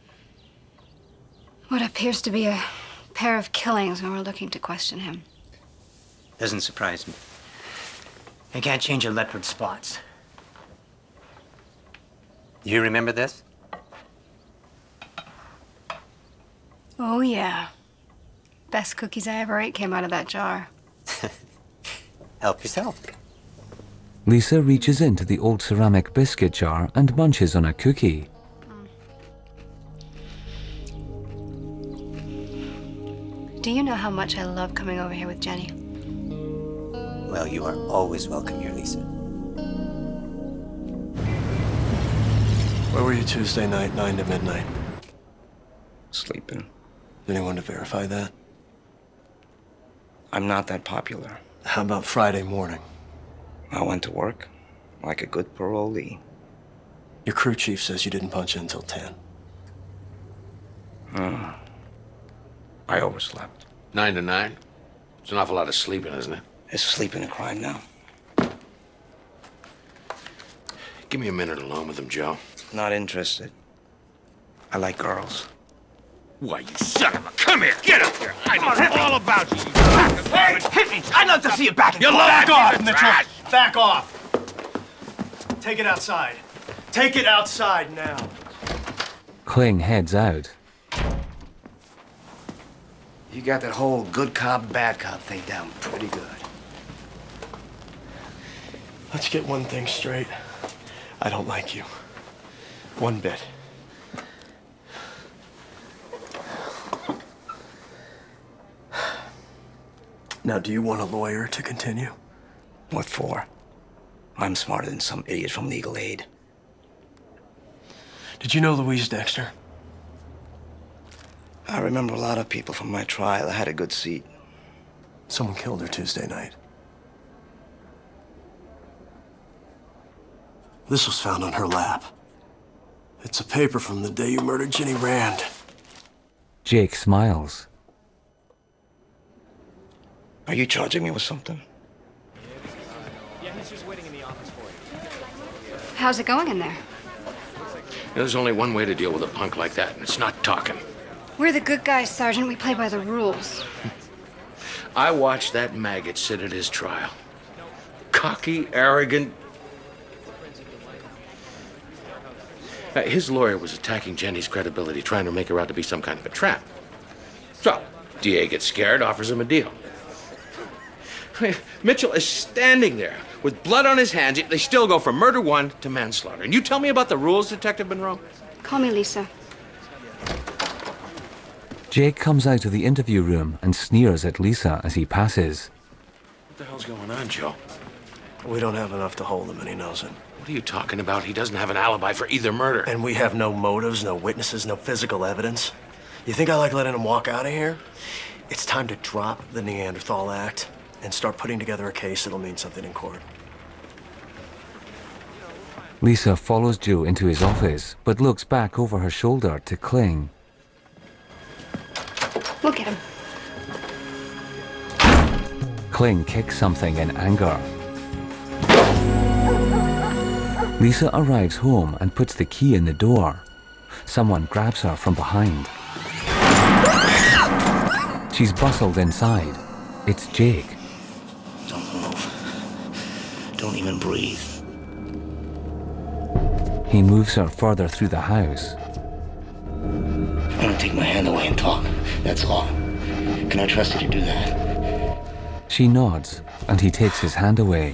What appears to be a pair of killings, and we're looking to question him. Doesn't surprise me. I can't change a leopard's spots. You remember this? Oh, yeah. Best cookies I ever ate came out of that jar. Help yourself. Lisa reaches into the old ceramic biscuit jar and munches on a cookie. Do you know how much I love coming over here with Jenny? Well, you are always welcome here, Lisa. Where were you Tuesday night, nine to midnight? Sleeping. Anyone to verify that? I'm not that popular. How about Friday morning? I went to work like a good parolee. Your crew chief says you didn't punch in until ten. Hmm. I overslept. Nine to nine? It's an awful lot of sleeping, isn't it? Is sleeping a crime now? Give me a minute alone with him, Joe. Not interested. I like girls. Why, you son of a... Come here! Get up here! I Come on, know hit me. all about you. Hey, hit me! I'd love to see you back in You court. love Back me, off, the Mitchell! trash. Back off! Take it outside. Take it outside now. Kling heads out. You got that whole good cop, bad cop thing down pretty good. Let's get one thing straight. I don't like you. One bit. Now, do you want a lawyer to continue? What for? I'm smarter than some idiot from legal aid. Did you know Louise Dexter? I remember a lot of people from my trial. I had a good seat. Someone killed her Tuesday night. This was found on her lap. It's a paper from the day you murdered Jenny Rand. Jake smiles. Are you charging me with something? Yeah, he's just waiting in the office for you. How's it going in there? There's only one way to deal with a punk like that, and it's not talking. We're the good guys, Sergeant. We play by the rules. I watched that maggot sit at his trial. Cocky, arrogant. Uh, his lawyer was attacking Jenny's credibility, trying to make her out to be some kind of a trap. So, D A gets scared, offers him a deal. Mitchell is standing there with blood on his hands, yet they still go from murder one to manslaughter. And you tell me about the rules, Detective Monroe? Call me Lisa. Jake comes out of the interview room and sneers at Lisa as he passes. What the hell's going on, Joe? We don't have enough to hold him, and he knows it. What are you talking about? He doesn't have an alibi for either murder. And we have no motives, no witnesses, no physical evidence. You think I like letting him walk out of here? It's time to drop the Neanderthal Act and start putting together a case that'll mean something in court. Lisa follows Joe into his office, but looks back over her shoulder to Kling. Look at him. Kling kicks something in anger. Lisa arrives home and puts the key in the door. Someone grabs her from behind. She's bustled inside. It's Jake. Don't move. Don't even breathe. He moves her further through the house. I want to take my hand away and talk. That's all. Can I trust you to do that? She nods, and he takes his hand away.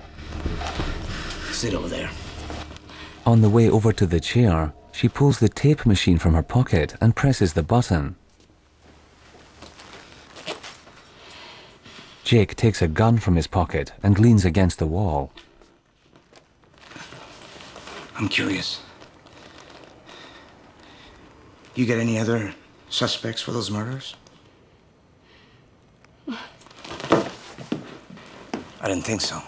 Sit over there. On the way over to the chair, she pulls the tape machine from her pocket and presses the button. Jake takes a gun from his pocket and leans against the wall. I'm curious. You get any other suspects for those murders? I didn't think so.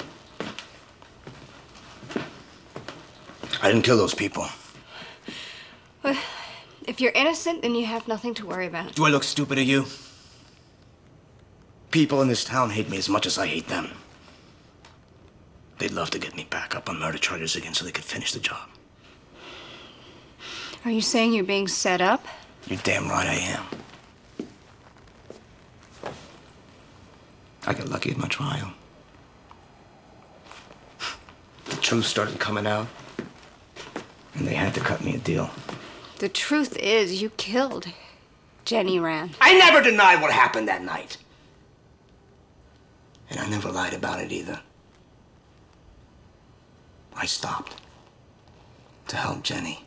I didn't kill those people. Well, if you're innocent, then you have nothing to worry about. Do I look stupid to you? People in this town hate me as much as I hate them. They'd love to get me back up on murder charges again so they could finish the job. Are you saying you're being set up? You're damn right I am. I got lucky at my trial. The truth started coming out, and they had to cut me a deal. The truth is, you killed Jenny Rand. I never denied what happened that night. And I never lied about it either. I stopped to help Jenny.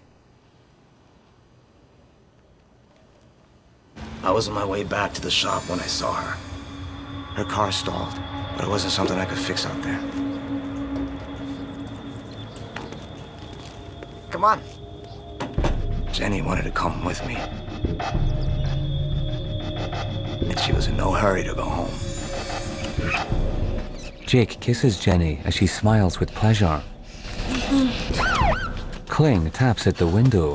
I was on my way back to the shop when I saw her. Her car stalled, but it wasn't something I could fix out there. Come on. Jenny wanted to come with me. And she was in no hurry to go home. Jake kisses Jenny as she smiles with pleasure. Kling taps at the window.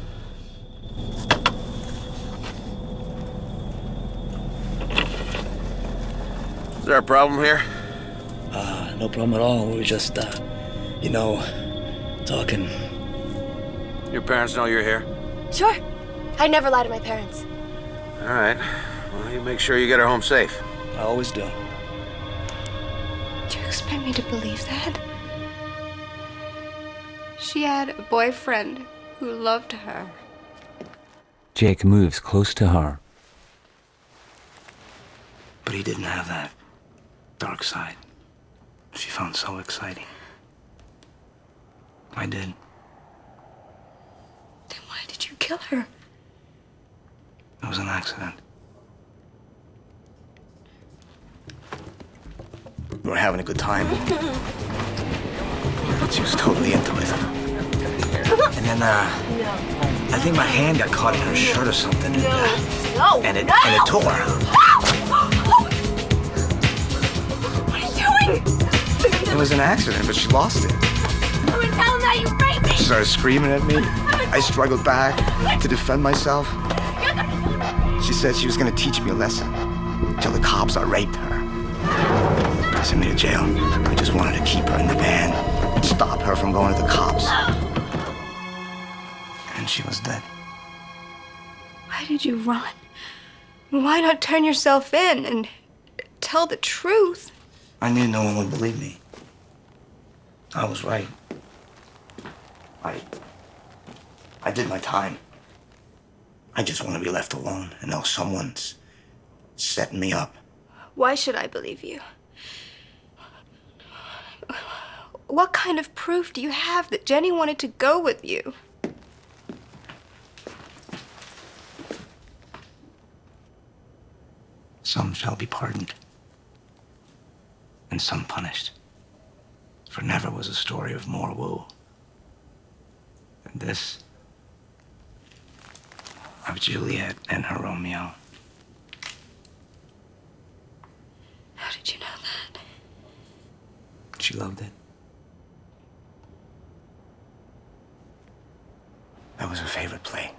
Is there a problem here? Uh, no problem at all. We were just, uh, you know, talking. Your parents know you're here? Sure. I never lie to my parents. All right. Well, you make sure you get her home safe. I always do. Do you expect me to believe that? She had a boyfriend who loved her. Jake moves close to her. But he didn't have that dark side she found so exciting. I did. Then why did you kill her? It was an accident. We were having a good time. She was totally into it. And then, uh, I think my hand got caught in her shirt or something, and, uh, No, and it no. and it tore. What are you doing? It was an accident, but she lost it. Come and tell him that you raped me! She started screaming at me. I struggled back to defend myself. She said she was gonna teach me a lesson. Tell the cops I raped her. They sent me to jail. I just wanted to keep her in the van. Stop her from going to the cops. And she was dead. Why did you run? Why not turn yourself in and tell the truth? I knew no one would believe me. I was right. I... I did my time. I just want to be left alone and know someone's setting me up. Why should I believe you? What kind of proof do you have that Jenny wanted to go with you? Some shall be pardoned, and some punished. For never was a story of more woe than this of Juliet and her Romeo. How did you know that? She loved it. That was her favorite play.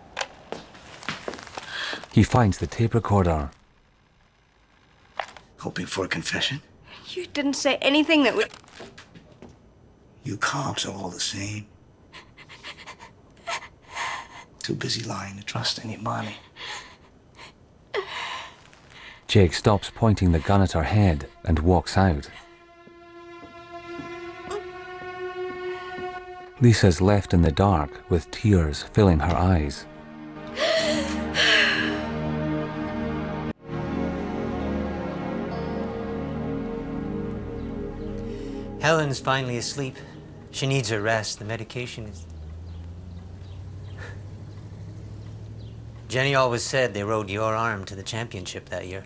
He finds the tape recorder. Hoping for a confession? You didn't say anything that would... You cops are all the same. Too busy lying to trust anybody. Jake stops pointing the gun at her head and walks out. Lisa's left in the dark with tears filling her eyes. Helen's finally asleep. She needs her rest. The medication is... Jenny always said they rode your arm to the championship that year.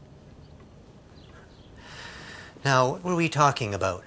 Now, what were we talking about?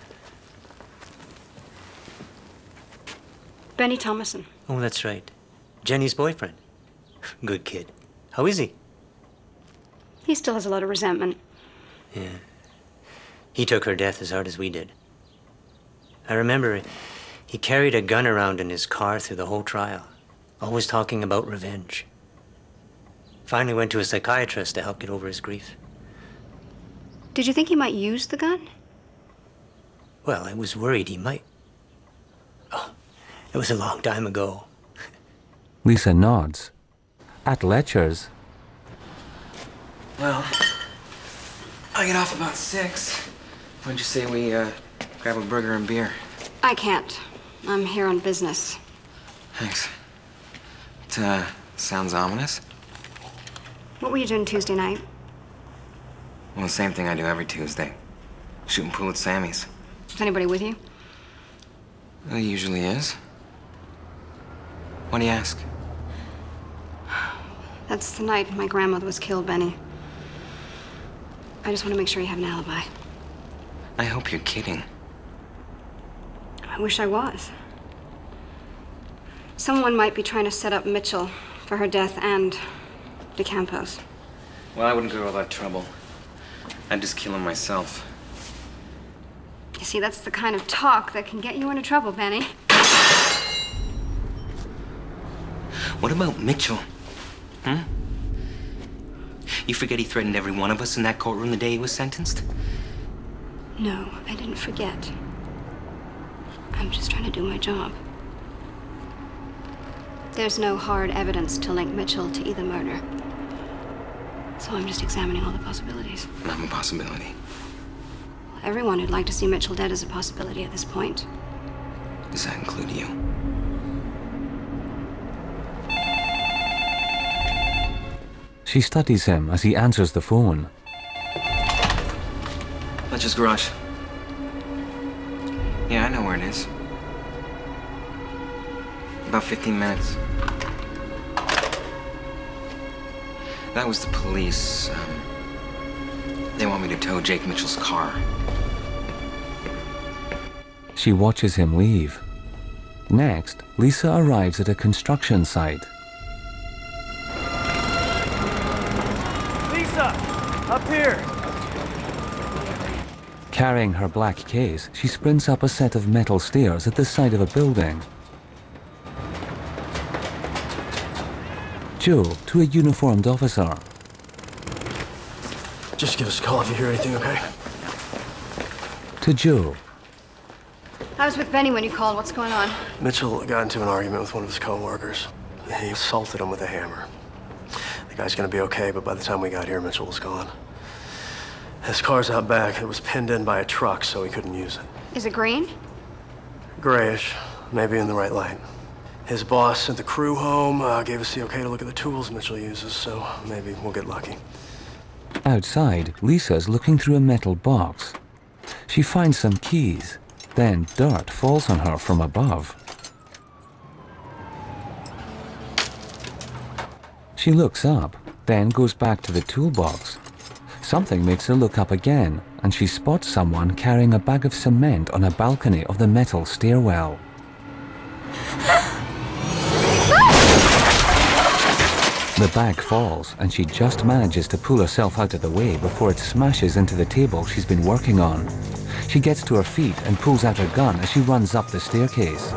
Benny Thomason. Oh, that's right. Jenny's boyfriend. Good kid. How is he? He still has a lot of resentment. Yeah. He took her death as hard as we did. I remember he carried a gun around in his car through the whole trial, always talking about revenge. Finally went to a psychiatrist to help get over his grief. Did you think he might use the gun? Well, I was worried he might. Oh, it was a long time ago. Lisa nods. At Letcher's, Well, I get off about six. Why'd you say we uh, grab a burger and beer? I can't. I'm here on business. Thanks. It uh, sounds ominous. What were you doing Tuesday night? Well, the same thing I do every Tuesday. Shooting pool at Sammy's. Is anybody with you? Well, usually is. Why do you ask? That's the night my grandmother was killed, Benny. I just want to make sure you have an alibi. I hope you're kidding. I wish I was. Someone might be trying to set up Mitchell for her death and DeCampos. Well, I wouldn't go to all that trouble. I'd just kill him myself. You see, that's the kind of talk that can get you into trouble, Benny. What about Mitchell? Hmm? You forget he threatened every one of us in that courtroom the day he was sentenced? No, I didn't forget. I'm just trying to do my job. There's no hard evidence to link Mitchell to either murder. So I'm just examining all the possibilities. I'm a possibility. Everyone who'd like to see Mitchell dead is a possibility at this point. Does that include you? she studies him as he answers the phone. Let's garage. Yeah, I know where it is. About fifteen minutes. That was the police. Um, they want me to tow Jake Mitchell's car. She watches him leave. Next, Lisa arrives at a construction site. Lisa! Up here! Carrying her black case, she sprints up a set of metal stairs at the side of a building. Joe to a uniformed officer. Just give us a call if you hear anything, okay? To Joe. I was with Benny when you called. What's going on? Mitchell got into an argument with one of his co-workers. He assaulted him with a hammer. The guy's gonna be okay, but by the time we got here, Mitchell was gone. His car's out back. It was pinned in by a truck, so he couldn't use it. Is it green? Grayish, maybe in the right light. His boss sent the crew home, uh, gave us the okay to look at the tools Mitchell uses, so maybe we'll get lucky. Outside, Lisa's looking through a metal box. She finds some keys. Then dirt falls on her from above. She looks up, then goes back to the toolbox. Something makes her look up again, and she spots someone carrying a bag of cement on a balcony of the metal stairwell. The bag falls, and she just manages to pull herself out of the way before it smashes into the table she's been working on. She gets to her feet and pulls out her gun as she runs up the staircase.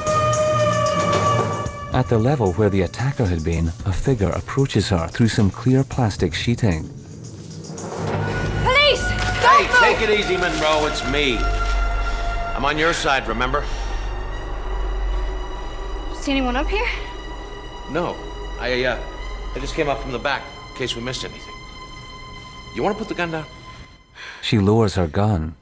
At the level where the attacker had been, a figure approaches her through some clear plastic sheeting. Police! Hey, take it easy, Monroe. It's me. I'm on your side, remember? See anyone up here? No. I, uh, I just came up from the back in case we missed anything. You want to put the gun down? She lowers her gun.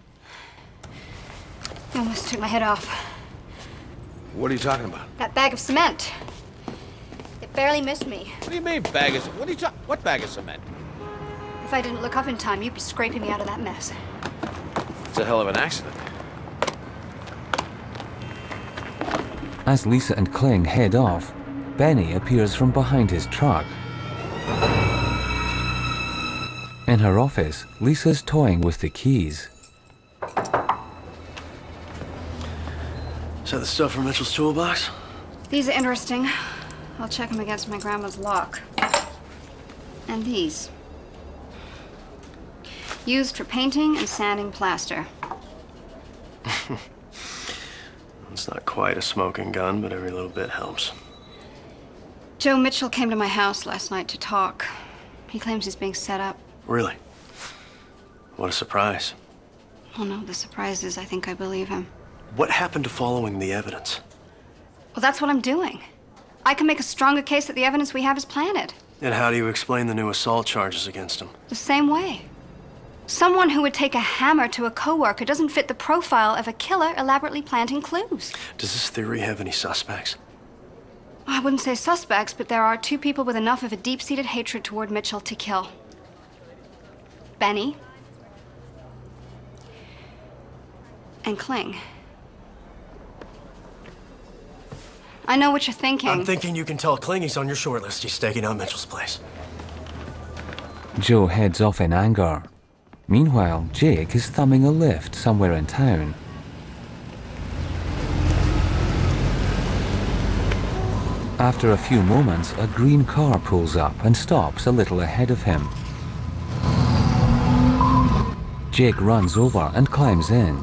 I almost took my head off. What are you talking about? That bag of cement. It barely missed me. What do you mean, bag of... What are you talking... What bag of cement? If I didn't look up in time, you'd be scraping me out of that mess. It's a hell of an accident. As Lisa and Kling head off, Benny appears from behind his truck. In her office, Lisa's toying with the keys. Is that the stuff from Mitchell's toolbox? These are interesting. I'll check them against my grandma's lock. And these. Used for painting and sanding plaster. It's not quite a smoking gun, but every little bit helps. Joe Mitchell came to my house last night to talk. He claims he's being set up. Really? What a surprise. Oh no, the surprise is I think I believe him. What happened to following the evidence? Well, that's what I'm doing. I can make a stronger case that the evidence we have is planted. And how do you explain the new assault charges against him? The same way. Someone who would take a hammer to a coworker doesn't fit the profile of a killer elaborately planting clues. Does this theory have any suspects? I wouldn't say suspects, but there are two people with enough of a deep-seated hatred toward Mitchell to kill. Benny and Kling. I know what you're thinking. I'm thinking you can tell Kling he's on your short list. He's staking out Mitchell's place. Joe heads off in anger. Meanwhile, Jake is thumbing a lift somewhere in town. After a few moments, a green car pulls up and stops a little ahead of him. Jake runs over and climbs in.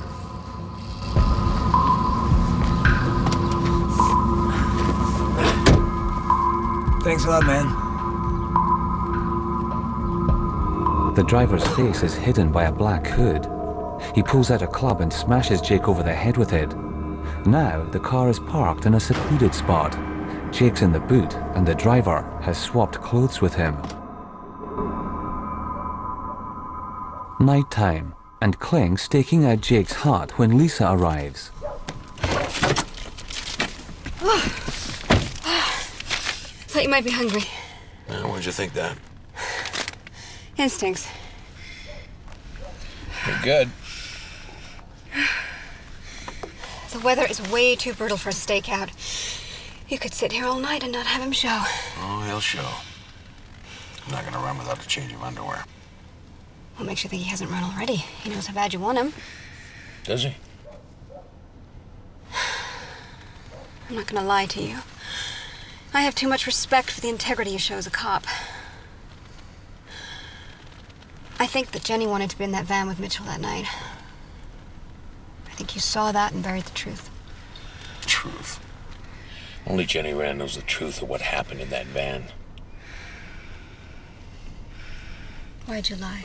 Thanks a lot, man. The driver's face is hidden by a black hood. He pulls out a club and smashes Jake over the head with it. Now, the car is parked in a secluded spot. Jake's in the boot, and the driver has swapped clothes with him. Nighttime, and Kling staking out Jake's hut when Lisa arrives. Thought you might be hungry. Uh, where'd you think that? Instincts. Pretty good. The weather is way too brutal for a stakeout. You could sit here all night and not have him show. Oh, he'll show. I'm not gonna run without a change of underwear. What makes you think he hasn't run already? He knows how bad you want him. Does he? I'm not gonna lie to you. I have too much respect for the integrity you show as a cop. I think that Jenny wanted to be in that van with Mitchell that night. I think you saw that and buried the truth. Truth? Only Jenny Rand knows the truth of what happened in that van. Why'd you lie?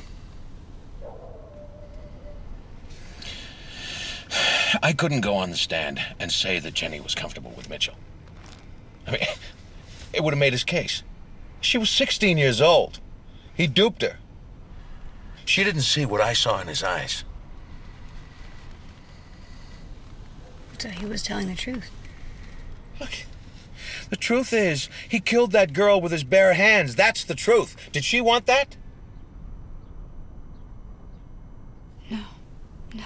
I couldn't go on the stand and say that Jenny was comfortable with Mitchell. I mean, it would have made his case. She was sixteen years old. He duped her. She didn't see what I saw in his eyes. So he was telling the truth. Look, the truth is, he killed that girl with his bare hands. That's the truth. Did she want that? No. No.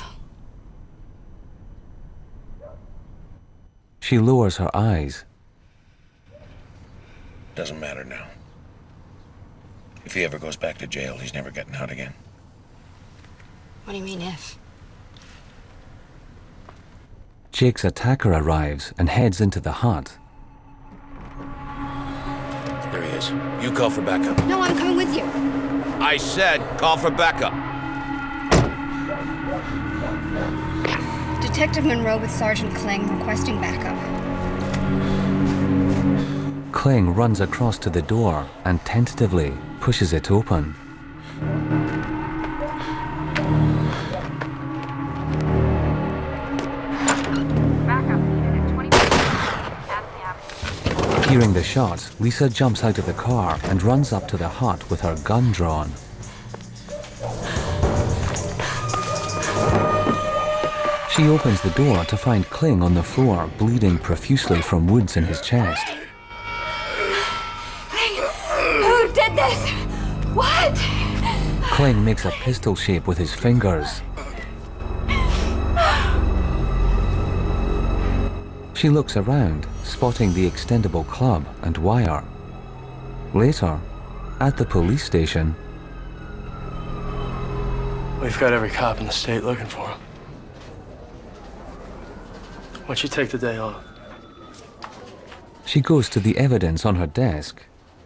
She lowers her eyes. Doesn't matter now. If he ever goes back to jail, he's never getting out again. What do you mean, if? Jake's attacker arrives and heads into the hut. There he is. You call for backup. No, I'm coming with you. I said call for backup. Detective Monroe with Sergeant Kling requesting backup. Kling runs across to the door and tentatively pushes it open. Hearing the shots, Lisa jumps out of the car and runs up to the hut with her gun drawn. She opens the door to find Kling on the floor, bleeding profusely from wounds in his chest. Who did this? What? Kling makes a pistol shape with his fingers. She looks around, spotting the extendable club and wire. Later, at the police station, We've got every cop in the state looking for him. Why don't you take the day off? she goes to the evidence on her desk.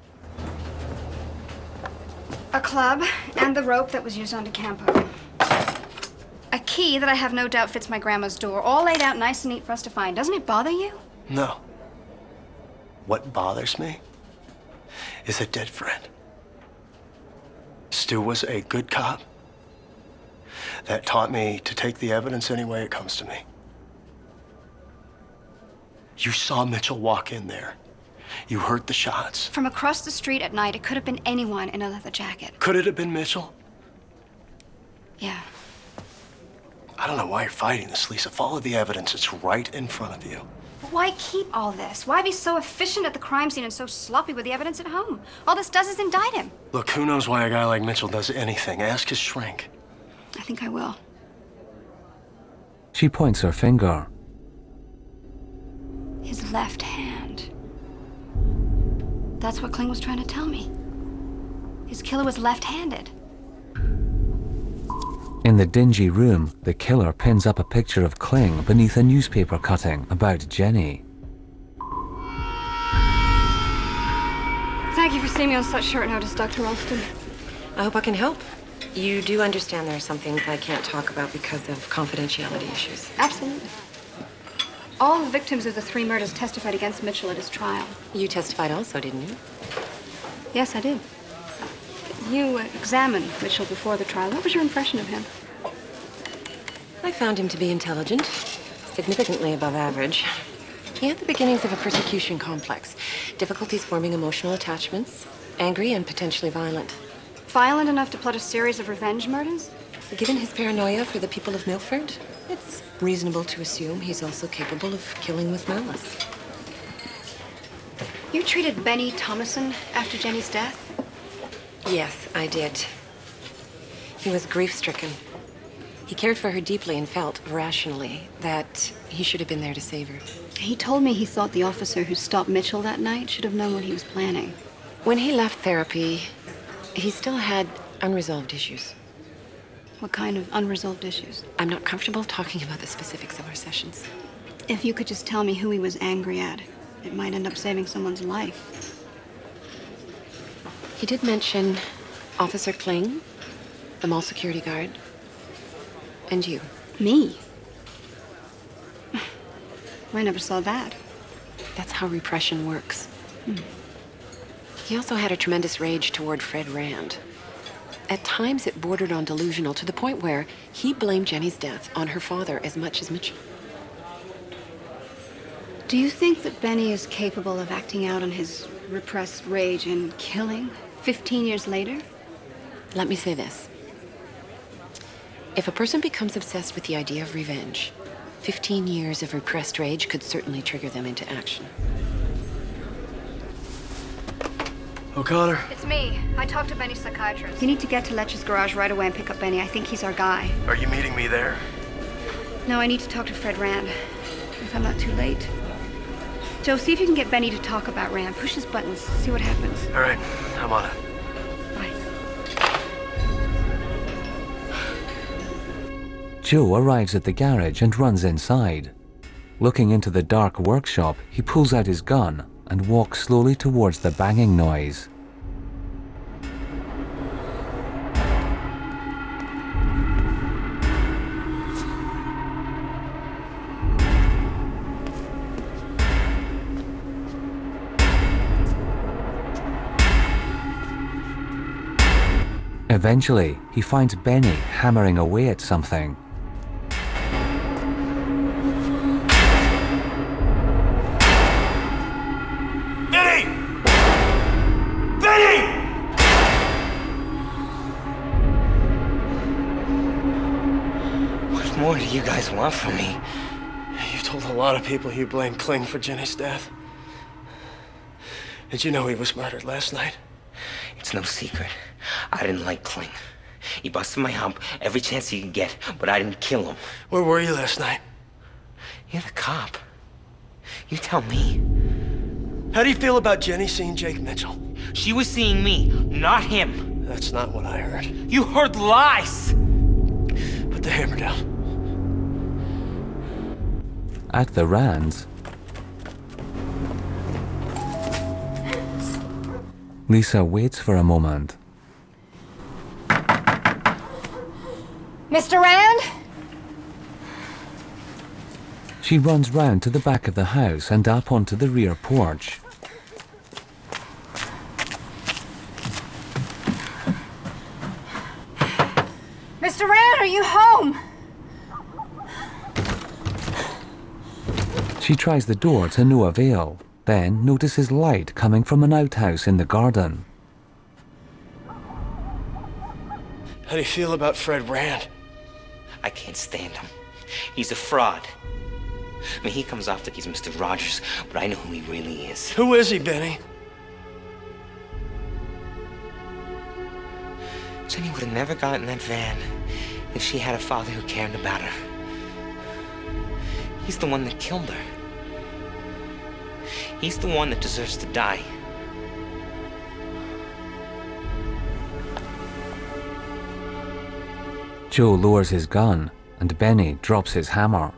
A club and the rope that was used on DeCampo. A key that I have no doubt fits my grandma's door, all laid out nice and neat for us to find. Doesn't it bother you? No. What bothers me is a dead friend. Stu was a good cop. That taught me to take the evidence any way it comes to me. You saw Mitchell walk in there. You heard the shots. From across the street at night, it could have been anyone in a leather jacket. Could it have been Mitchell? Yeah. I don't know why you're fighting this, Lisa. Follow the evidence. It's right in front of you. But why keep all this? Why be so efficient at the crime scene and so sloppy with the evidence at home? All this does is indict him. Look, who knows why a guy like Mitchell does anything? Ask his shrink. I think I will. She points her finger. His left hand. That's what Kling was trying to tell me. His killer was left-handed. In the dingy room, the killer pins up a picture of Kling beneath a newspaper cutting about Jenny. Thank you for seeing me on such short notice, Doctor Ralston. I hope I can help. You do understand there are some things I can't talk about because of confidentiality issues. Absolutely. All the victims of the three murders testified against Mitchell at his trial. You testified also, didn't you? Yes, I did. You uh, examined Mitchell before the trial. What was your impression of him? I found him to be intelligent, significantly above average. He had the beginnings of a persecution complex, difficulties forming emotional attachments, angry and potentially violent. Violent enough to plot a series of revenge murders? Given his paranoia for the people of Milford, it's reasonable to assume he's also capable of killing with malice. You treated Benny Thomason after Jenny's death? Yes, I did. He was grief-stricken. He cared for her deeply and felt, rationally, that he should have been there to save her. He told me he thought the officer who stopped Mitchell that night should have known what he was planning. When he left therapy, he still had unresolved issues. What kind of unresolved issues? I'm not comfortable talking about the specifics of our sessions. If you could just tell me who he was angry at, it might end up saving someone's life. He did mention Officer Kling. the mall security guard, and you. Me? I never saw that. That's how repression works. Hmm. He also had a tremendous rage toward Fred Rand. At times, it bordered on delusional to the point where he blamed Jenny's death on her father as much as Mitchell. Do you think that Benny is capable of acting out on his repressed rage and killing fifteen years later? Let me say this. If a person becomes obsessed with the idea of revenge, fifteen years of repressed rage could certainly trigger them into action. O'Connor? It's me. I talked to Benny's psychiatrist. You need to get to Letch's garage right away and pick up Benny. I think he's our guy. Are you meeting me there? No, I need to talk to Fred Rand. If I'm not too late. Joe, see if you can get Benny to talk about Rand. Push his buttons. See what happens. All right, I'm on it. Joe arrives at the garage and runs inside. Looking into the dark workshop, he pulls out his gun and walks slowly towards the banging noise. Eventually, he finds Benny hammering away at something. Benny! Benny! What more do you guys want from me? You've told a lot of people you blame Kling for Jenny's death. Did you know he was murdered last night? It's no secret. I didn't like Kling. He busted my hump every chance he could get, but I didn't kill him. Where were you last night? You're the cop. You tell me. How do you feel about Jenny seeing Jake Mitchell? She was seeing me, not him. That's not what I heard. You heard lies! Put the hammer down. At the Rands, Lisa waits for a moment. Mister Rand? She runs round to the back of the house and up onto the rear porch. Mister Rand, are you home? She tries the door to no avail, then notices light coming from an outhouse in the garden. How do you feel about Fred Rand? I can't stand him. He's a fraud. I mean, he comes off like he's Mister Rogers, but I know who he really is. Who is he, Benny? Jenny would have never gotten that van if she had a father who cared about her. He's the one that killed her. He's the one that deserves to die. Joe lowers his gun, and Benny drops his hammer.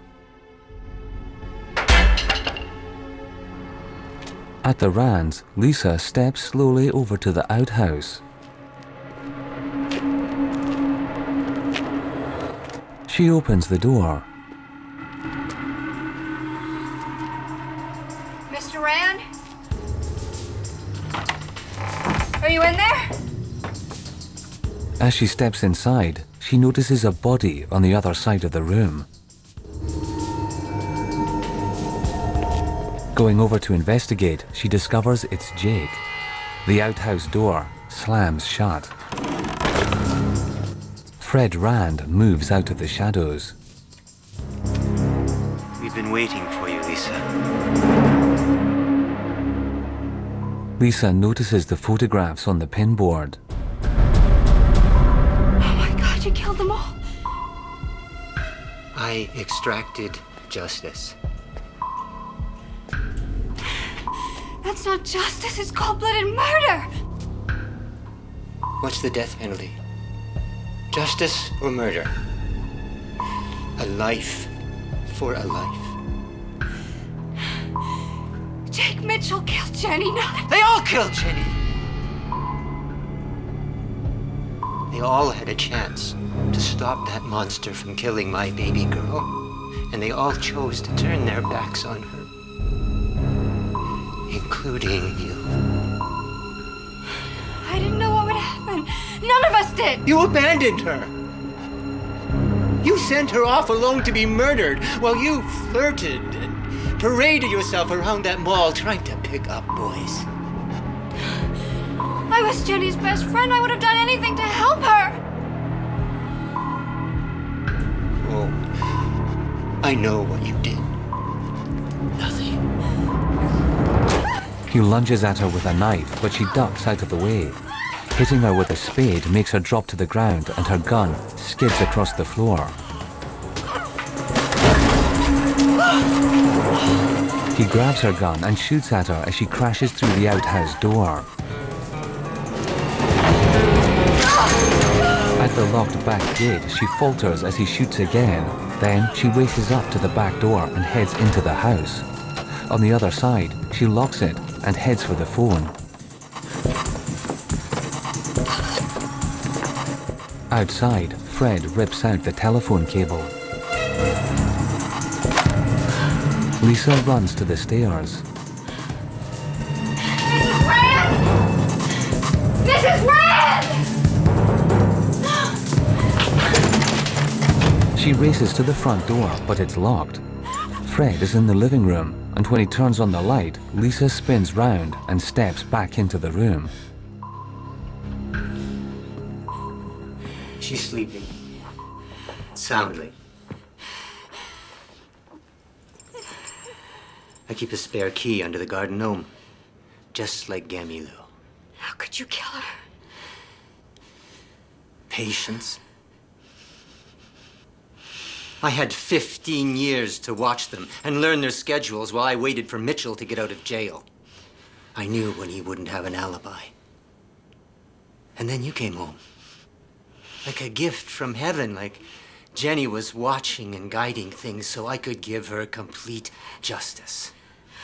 At the Rands, Lisa steps slowly over to the outhouse. She opens the door. Mister Rand? Are you in there? As she steps inside, she notices a body on the other side of the room. Going over to investigate, she discovers it's Jake. The outhouse door slams shut. Fred Rand moves out of the shadows. We've been waiting for you, Lisa. Lisa notices the photographs on the pinboard. Oh my God, you killed them all. I extracted justice. That's not justice, it's cold-blooded murder. What's the death penalty? Justice or murder? A life for a life. Jake Mitchell killed Jenny, not... They all killed Jenny! They all had a chance to stop that monster from killing my baby girl, and they all chose to turn their backs on her, including you. I didn't know what would happen. None of us did. You abandoned her. You sent her off alone to be murdered while you flirted and paraded yourself around that mall trying to pick up boys. I was Jenny's best friend. I would have done anything to help her. Oh, I know what you did. Nothing. He lunges at her with a knife, but she ducks out of the way. Hitting her with a spade makes her drop to the ground, and her gun skids across the floor. He grabs her gun and shoots at her as she crashes through the outhouse door. At the locked back gate, she falters as he shoots again. Then she races up to the back door and heads into the house. On the other side, she locks it and heads for the phone. Outside, Fred rips out the telephone cable. Lisa runs to the stairs. This is Red! She races to the front door, but it's locked. Fred is in the living room, and when he turns on the light, Lisa spins round and steps back into the room. She's sleeping. Soundly. I keep a spare key under the garden gnome, just like Gammy Lou. How could you kill her? Patience. I had fifteen years to watch them and learn their schedules while I waited for Mitchell to get out of jail. I knew when he wouldn't have an alibi. And then you came home. Like a gift from heaven, like Jenny was watching and guiding things so I could give her complete justice.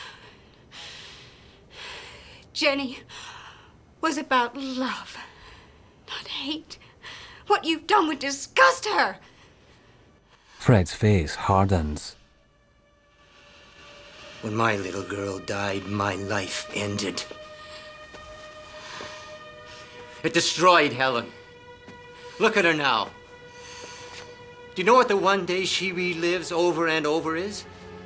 Jenny was about love, not hate. What you've done would disgust her. Fred's face hardens. When my little girl died, my life ended. It destroyed Helen. Look at her now. Do you know what the one day she relives over and over is?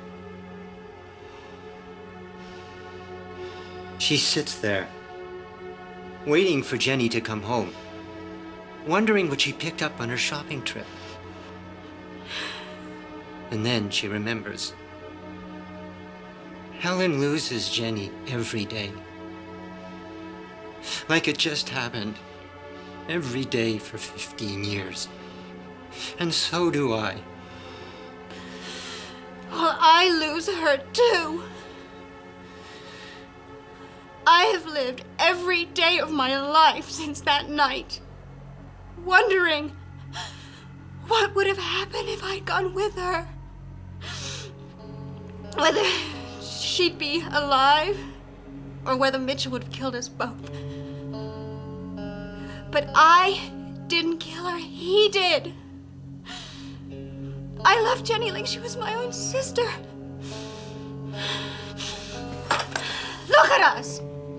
She sits there, waiting for Jenny to come home, wondering what she picked up on her shopping trip. And then she remembers. Helen loses Jenny every day. Like it just happened. Every day for fifteen years. And so do I. Well, I lose her too. I have lived every day of my life since that night, wondering what would have happened if I'd gone with her. Whether she'd be alive, or whether Mitchell would have killed us both. But I didn't kill her, he did. I loved Jenny like she was my own sister. Look at us!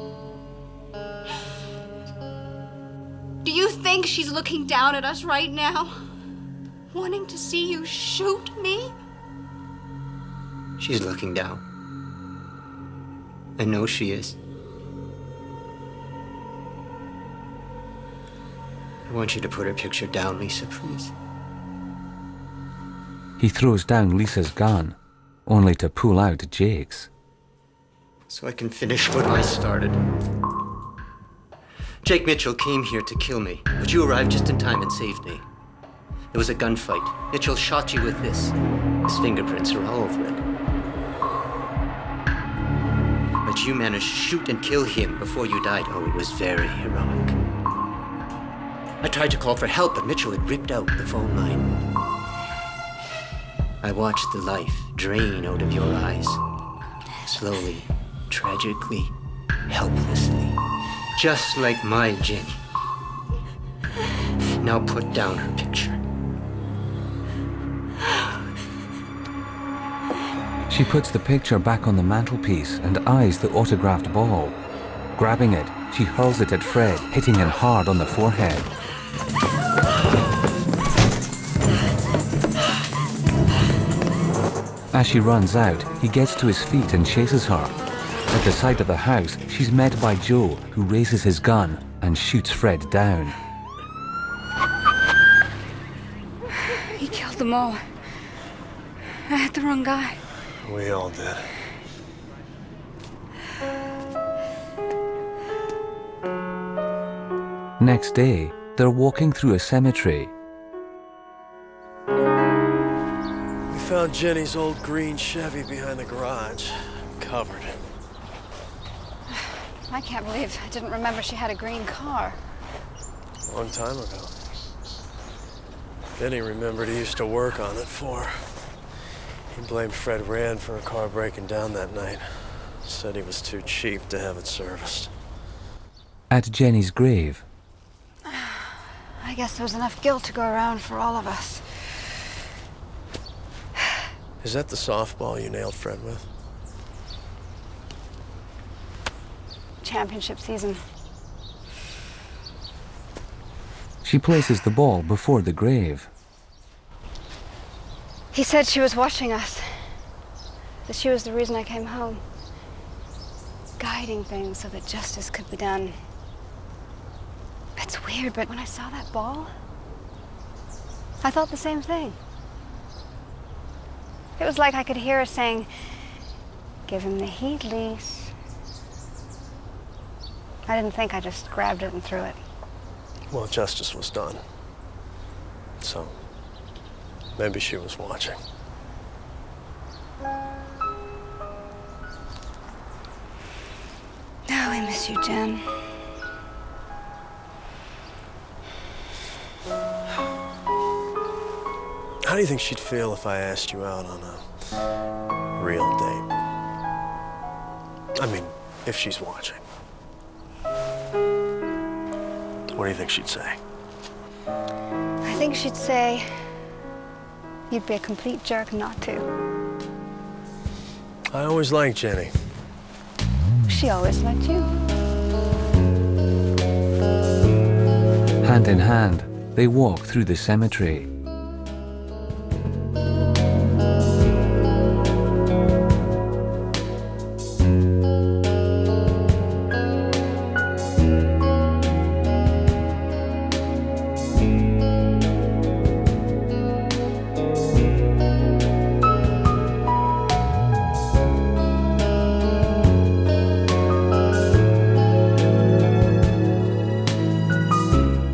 Do you think she's looking down at us right now? Wanting to see you shoot me? She's looking down. I know she is. I want you to put her picture down, Lisa, please. He throws down Lisa's gun, only to pull out Jake's. So I can finish what I started. Jake Mitchell came here to kill me, but you arrived just in time and saved me. It was a gunfight. Mitchell shot you with this. His fingerprints are all over it. But you managed to shoot and kill him before you died. Oh, it was very heroic. I tried to call for help, but Mitchell had ripped out the phone line. I watched the life drain out of your eyes. Slowly, tragically, helplessly. Just like my Jenny. Now put down her picture. She puts the picture back on the mantelpiece and eyes the autographed ball. Grabbing it, she hurls it at Fred, hitting him hard on the forehead. As she runs out, he gets to his feet and chases her. At the side of the house, she's met by Joe, who raises his gun and shoots Fred down. He killed them all. I hit the wrong guy. We all did. Next day, they're walking through a cemetery. We found Jenny's old green Chevy behind the garage, covered. I can't believe I didn't remember she had a green car. A long time ago. Benny remembered he used to work on it for her. He blamed Fred Rand for a car breaking down that night. Said he was too cheap to have it serviced. At Jenny's grave, I guess there was enough guilt to go around for all of us. Is that the softball you nailed Fred with? Championship season. she places the ball before the grave. He said she was watching us. That she was the reason I came home. Guiding things so that justice could be done. It's weird, but when I saw that ball, I thought the same thing. It was like I could hear her saying, "Give him the heat, Lise." I didn't think, I just grabbed it and threw it. Well, justice was done. So, maybe she was watching. Oh, I miss you, Jen. How do you think she'd feel if I asked you out on a real date? I mean, if she's watching. What do you think she'd say? I think she'd say you'd be a complete jerk not to. I always liked Jenny. She always liked you. Hand in hand, they walk through the cemetery.